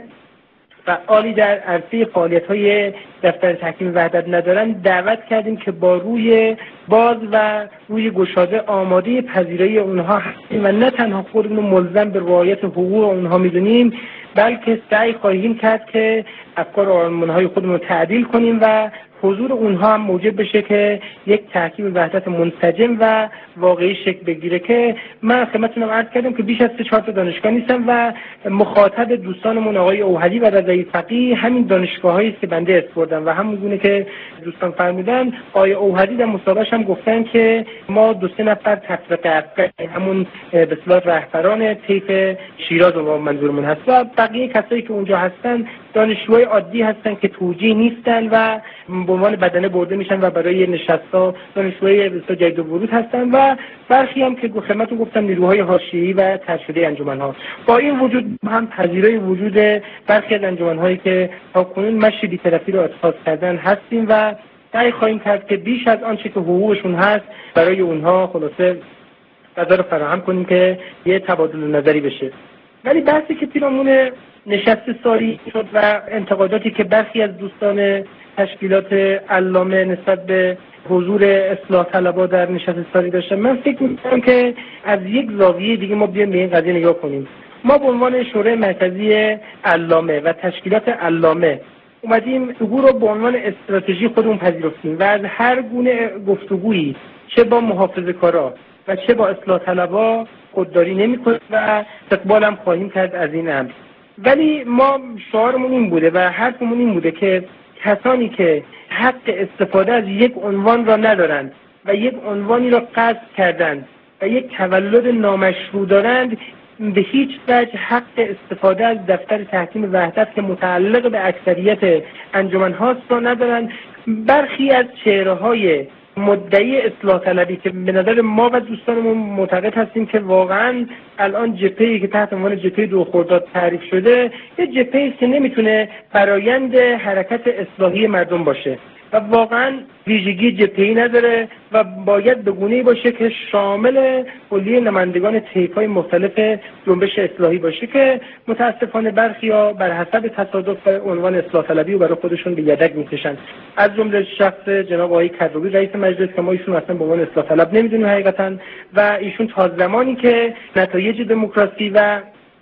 فعالی در عرصه فعالیت‌های دفتر تحکیم وحدت ندارن دعوت کردیم که با روی باز و روی گشاده آماده پذیرایی اونها هستیم و نه تنها خودمون ملزم به رعایت حقوق اونها می‌دونیم، بلکه سعی خواهیم کرد که افکار و آرمان‌های خودمون رو تعدیل کنیم و حضور اونها هم موجب بشه که یک تحکیم وحدت منسجم و واقعی شکل بگیره. که من خدمتتون عرض کردم که بیش از 3-4 تا دانشگاه نیستم و مخاطب دوستانمون آقای اوحدی و رضایی فقیه همین دانشگاهایی است که بنده اسپردم و همون گونه که دوستان فرمودن. آقای اوحدی در مصاحبه‌اش هم گفتن که ما 2-3 نفر تفرقه افکار همون به اصطلاح رهبران طیف شیراز و منظورمون هست و بقیه کسایی که اونجا هستن دانشجوهای عادی هستن که توجیه نیستن و به عنوان بدنه برده میشن و برای نشست‌ها دانشجوهای بسیار جدید ورود هستن و برخی هم که خدمتتون گفتم نیروهای حاشیه‌ای و ترشده انجمن‌ها. با این وجود هم پذیرای وجود برخی از انجمن‌هایی که تاکنون مشی بی‌طرفی رو اتخاذ کردن هستیم و سعی خواهیم کرد که بیش از آنچه که حقوقشون هست برای اونها خلاصه فضا رو فراهم کنیم که یه تبادل نظری بشه. ولی بحثی که پیرامون نشست ساری شد و انتقاداتی که برخی از دوستان تشکیلات علامه نسبت به حضور اصلاح طلبا در نشست ساری داشتن، من فکر می‌کنم که از یک زاویه دیگه ما بیایم به این قضیه نگاه کنیم. ما به عنوان شورای مرکزی علامه و تشکیلات علامه اومدیم گفتگو رو به عنوان استراتژی خودمون پذیرفتیم و از هر گونه گفتگویی چه با محافظه‌کارا و چه با اصلاح طلبا خودداری نمی‌کنیم و استقبال هم خواهیم کرد از این امر. ولی ما شعارمون این بوده و حرفمون این بوده که کسانی که حق استفاده از یک عنوان را ندارند و یک عنوانی را غصب کردند و یک تولد نامشروع دارند به هیچ وجه حق استفاده از دفتر تحکیم وحدت که متعلق به اکثریت انجمن هاست را ندارند. برخی از چهره‌های مدعی اصلاح طلبی که به نظر ما و دوستانمون معتقد هستیم که واقعا الان جبهه‌ای که تحت عنوان جبهه دو خرداد تعریف شده یه جبهه‌ای است که نمیتونه فرایند حرکت اصلاحی مردم باشه و واقعا ویژگی جبهه‌ای نداره و باید به گونه‌ای باشه که شامل کلیه نمایندگان طیف‌های مختلف جنبش اصلاحی باشه که متاسفانه برخی‌ها بر حسب تصادف عنوان اصلاح طلبی و برای خودشون به یدک می‌کشن. از جمله شخص جناب آقای کروبی رئیس مجلس که ما ایشون اصلا به عنوان اصلاح طلب نمی‌دونیم حقیقتاً و ایشون تا زمانی که نتایج دموکراسی و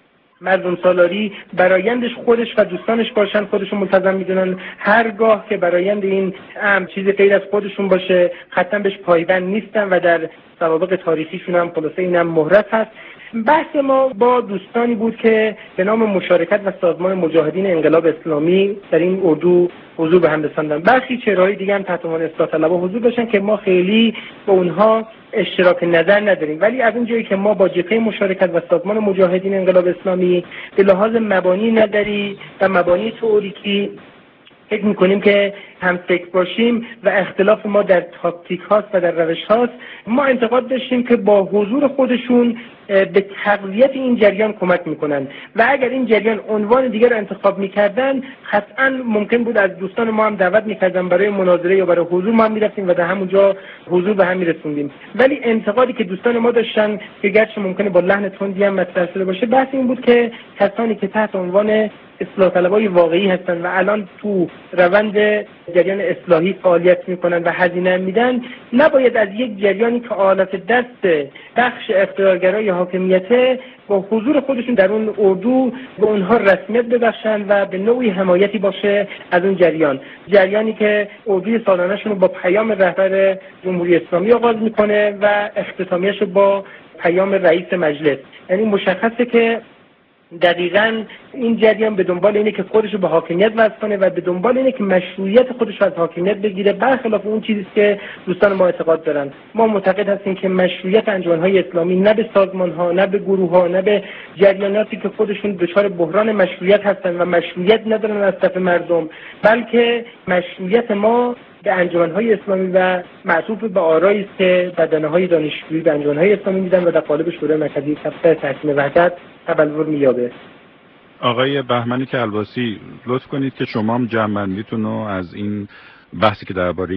مردم سالاری برایندش خودش و دوستانش باشن خودشون ملتزم میدونن، هرگاه که برایند این چیزی غیر از خودشون باشه قطعا بهش پایبند نیستن و در سوابق تاریخیشون هم خلاصه اینم مهرس هست. بحث ما با دوستانی بود که به نام مشارکت و سازمان مجاهدین انقلاب اسلامی در این اردو حضور به هم رساندن. برخی چهره‌های دیگه هم تحت عنوان اصلاح طلبا حضور داشتن که ما خیلی با اونها اشتراک نظر نداریم، ولی از اونجایی که ما با جبهه مشارکت و سازمان مجاهدین انقلاب اسلامی به لحاظ مبانی نظری و مبانی تئوریکی فکر می‌کنیم که هم فکر باشیم و اختلاف ما در تاکتیک هاست و در روش هاست، ما انتقاد داشتیم که با حضور خودشون به تقویت این جریان کمک میکنن و اگر این جریان عنوان دیگر رو انتخاب میکردن قطعا ممکن بود از دوستان ما هم دعوت میکردن برای مناظره یا برای حضور ما هم میرفتیم و در همونجا حضور به هم میرسوندیم. ولی انتقادی که دوستان ما داشتن که گرچه ممکنه با لحن تندی هم مطرح شده باشه، بحث این بود که کسانی که تحت عنوان اصلاح طلبای واقعی هستن و الان تو روند جریان اصلاحی فعالیت میکنن و هزینه میدن، نباید از یک جریانی که آلت دست بخش اقتدارگرای حاکمیت با حضور خودشون در اون اردو به اونها رسمیت ببخشن و به نوعی حمایتی باشه از اون جریانی که اردوی سالانه‌شون رو با پیام رهبر جمهوری اسلامی آغاز میکنه و اختتامیه‌شو با پیام رئیس مجلس. یعنی مشخصه که دقیقاً این جریان به دنبال اینه که خودش رو به حاکمیت وصل کنه و به دنبال اینه که مشروعیت خودش رو از حاکمیت بگیره، برخلاف اون چیزی که دوستان ما اعتقاد دارن. ما معتقد هستیم که مشروعیت انجمن‌های اسلامی نه به سازمان‌ها، نه به گروه‌ها، نه به جریاناتی که خودشون دچار بحران مشروعیت هستن و مشروعیت ندارن از طرف مردم، بلکه مشروعیت ما به انجمن‌های اسلامی و معطوف به آرایی است که بدنه‌های دانشجویی به انجمن‌های اسلامی میدن و در قالب شورای مرکزی دفتر تحکیم وحدت تبلور می‌یابه. آقای بهمنی کلباسی، لطف کنید که شما هم جمع‌بندیتون رو از این بحثی که درباره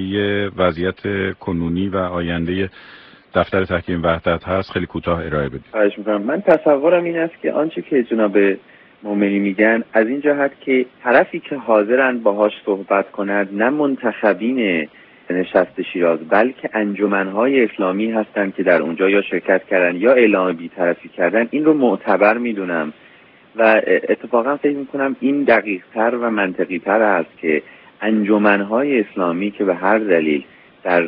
وضعیت کنونی و آینده دفتر تحکیم وحدت هست خیلی کوتاه ارائه بدید. خواهش می‌کنم. من تصورم این است که آنچه که جناب مومنی میگن از این جهت که طرفی که حاضرن باهاش صحبت کند نه منتخبین نشست شیراز بلکه انجمن‌های اسلامی هستند که در اونجا یا شرکت کردن یا اعلام بی‌طرفی کردن، این رو معتبر میدونم و اتفاقا فکر میکنم این دقیق‌تر و منطقی‌تر است که انجمن‌های اسلامی که به هر دلیل در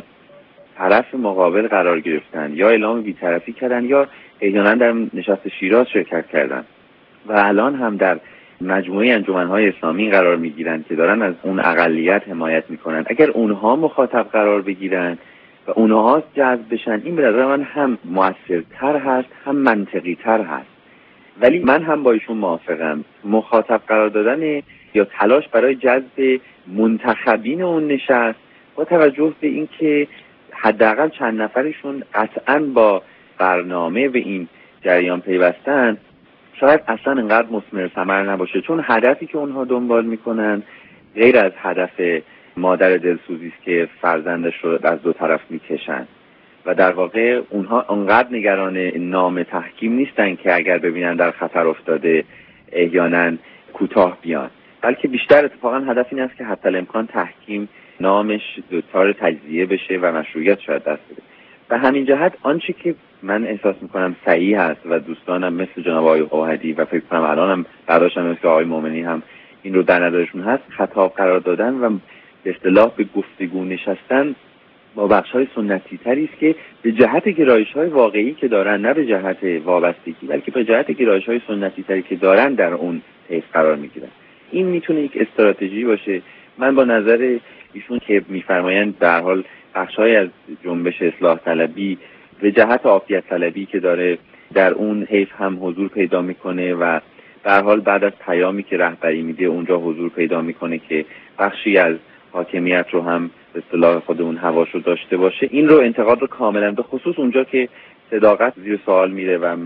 طرف مقابل قرار گرفتن یا اعلام بی‌طرفی کردن یا احیانا در نشست شیراز شرکت کردن و الان هم در مجموعه انجمن‌های اسلامی قرار می‌گیرند که دارن از اون اقلیت حمایت می‌کنن، اگر اونها مخاطب قرار بگیرن و اونها جذب بشن، این به نظر من هم مؤثرتر هست هم منطقی‌تر هست. ولی من هم با ایشون موافقم. مخاطب قرار دادن یا تلاش برای جذب منتخبین اون نشست با توجه به اینکه حداقل چند نفرشون قطعاً با برنامه به این جریان پیوستن، شاید اصلا انقدر مثمر ثمر نباشه، چون هدفی که اونها دنبال میکنن غیر از هدف مادر دلسوزی است که فرزندش رو از دو طرف میکشن و در واقع اونها انقدر نگران نام تحکیم نیستن که اگر ببینن در خطر افتاده احیانا کوتاه بیان، بلکه بیشتر اتفاقا هدف این است که حتی الامکان تحکیم نامش دوچار تجزیه بشه و مشروعیت شاید دست بده. به همین جهت آنچه که من احساس میکنم صحیح هست و دوستانم مثل جناب آقای اوحدی و فکر کنم الانم برداشتم مثل آقای مومنی هم این رو در نظرشون هست، خطاب قرار دادن و به اصطلاح به گفتگو نشستن با بخش‌های سنتی تری است که به جهت گرایش‌های واقعی که دارن، نه به جهت وابستگی بلکه به جهت گرایش‌های سنتی تری که دارن در اون حیث قرار میگیرن. این میتونه یک استراتژی باشه. من با نظر ایشون که میفرمایند به هر حال بخش‌های از جنبش اصلاح طلبی به جهت عافیت طلبی که داره در اون حیث هم حضور پیدا میکنه و به هر حال بعد از پیامی که رهبری میده اونجا حضور پیدا میکنه که بخشی از حاکمیت رو هم به اصطلاح خود اون هواش رو داشته باشه، این رو انتقاد رو کاملا، به خصوص اونجا که صداقت زیر سوال میره و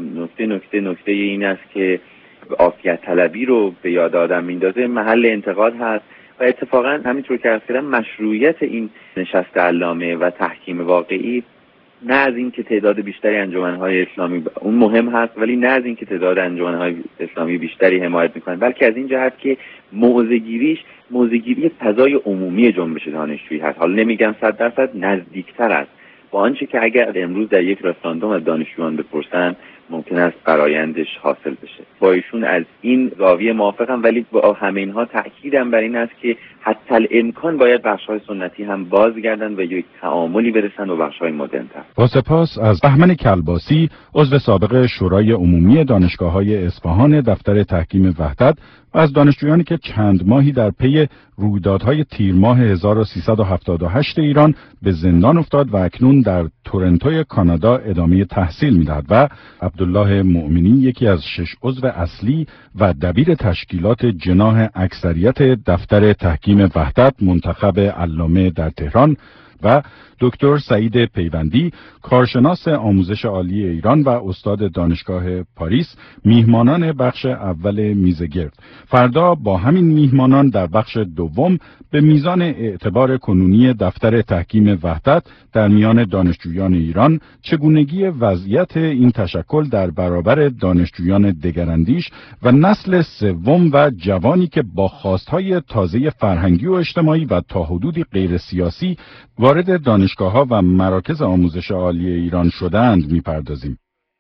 نکته این است که عافیت طلبی رو به یاد آدم میندازه، محل انتقاد هست و اتفاقا همینطور که عرض کردم مشروعیت این نشست علامه و تحکیم واقعی نه از این که تعداد بیشتری انجمن‌های اسلامی اون مهم هست، ولی نه از این که تعداد انجمن‌های اسلامی بیشتری حمایت می‌کنن، بلکه از این جهت که موضع‌گیری فضای عمومی جنبش دانشجویی هست. حالا نمیگم 100% نزدیکتر است با آنچه که اگر امروز در یک رفراندوم از دانشجویان بپرسن ممکن است برآیندش حاصل بشه. با ایشون از این زاویه موافقم، ولی با همه اینها تأکیدم بر این است که حتی الامکان باید بخش‌های سنتی هم بازگردن و یک تعاملی برسن با بخش‌های مدرن‌تر. با سپاس از بهمن کلباسی، عضو سابق شورای عمومی دانشگاه‌های اصفهان دفتر تحکیم وحدت و از دانشجویانی که چند ماهی در پی رویدادهای تیر ماه 1378 ایران به زندان افتاد و اکنون در تورنتوی کانادا ادامه تحصیل می‌دهد، و عبدالله مؤمنی، یکی از 6 عضو اصلی و دبیر تشکیلات جناح اکثریت دفتر تحکیم وحدت منتخب علامه در تهران، و دکتر سعید پیوندی، کارشناس آموزش عالی ایران و استاد دانشگاه پاریس، میهمانان بخش اول میزگرد. فردا با همین میهمانان در بخش دوم به میزان اعتبار کنونی دفتر تحکیم وحدت در میان دانشجویان ایران، چگونگی وضعیت این تشکل در برابر دانشجویان دگراندیش و نسل سوم و جوانی که با خواستهای تازه فرهنگی و اجتماعی و تا حدودی غیر سیاسی وارد دانشگاه‌ها و مراکز آموزش عالی ایران شدند می‌پردازیم.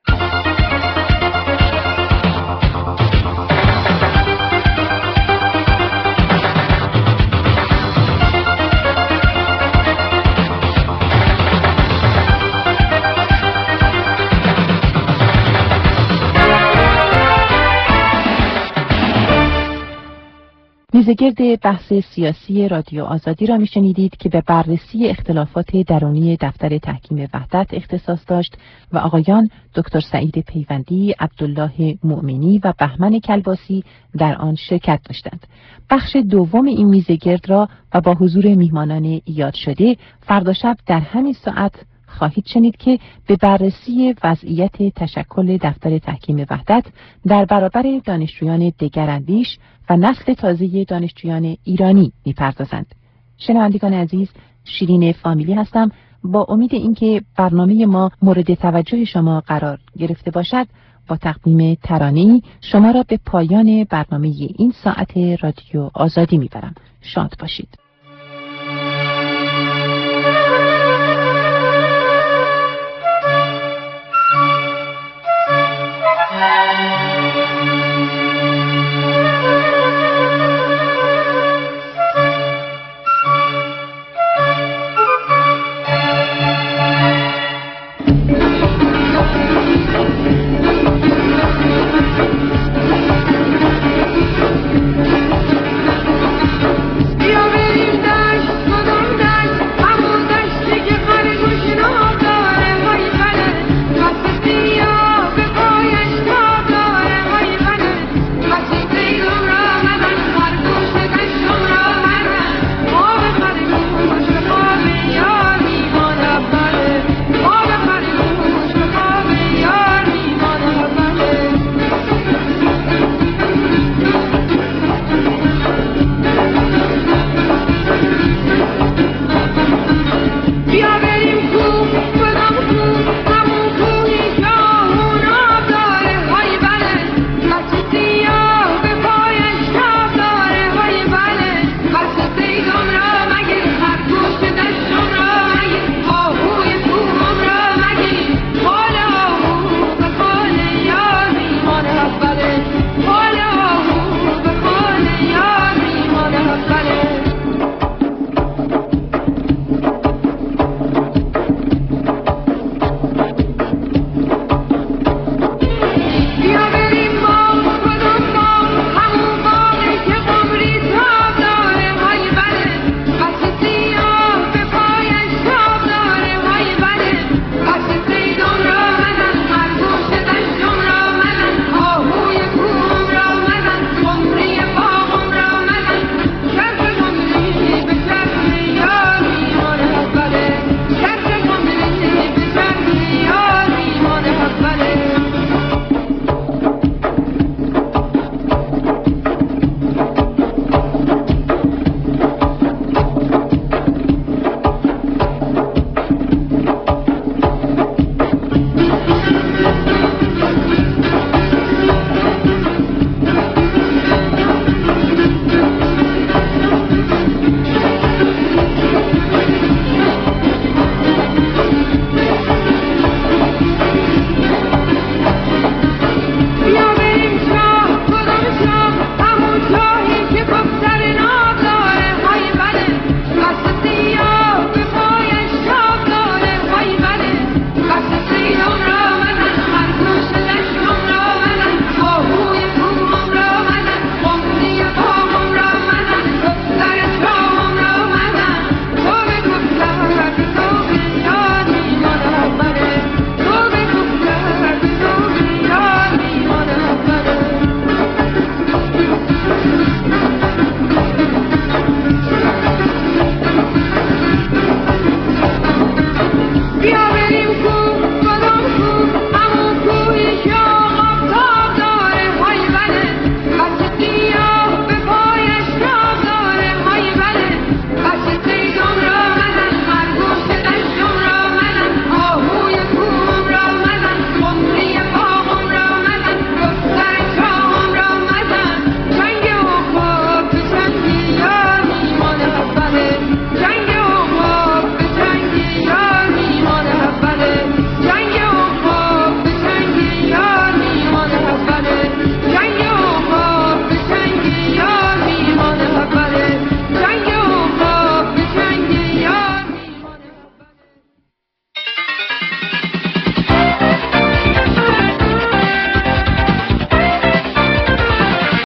میزگرد بحث سیاسی رادیو آزادی را میشنیدید که به بررسی اختلافات درونی دفتر تحکیم وحدت اختصاص داشت و آقایان دکتر سعید پیوندی، عبدالله مؤمنی و بهمن کلباسی در آن شرکت داشتند. بخش دوم این میزگرد را و با حضور میهمانان یاد شده فردا شب در همین ساعت خواهید شنید که به بررسی وضعیت تشکل دفتر تحکیم وحدت در برابر دانشجویان دگراندیش و نسل تازه دانشجویان ایرانی می‌پردازند. شنوندگان عزیز، شیرین فامیلی هستم. با امید اینکه برنامه ما مورد توجه شما قرار گرفته باشد، با تقدیم ترانه‌ای شما را به پایان برنامه این ساعت رادیو آزادی می‌برم. شاد باشید.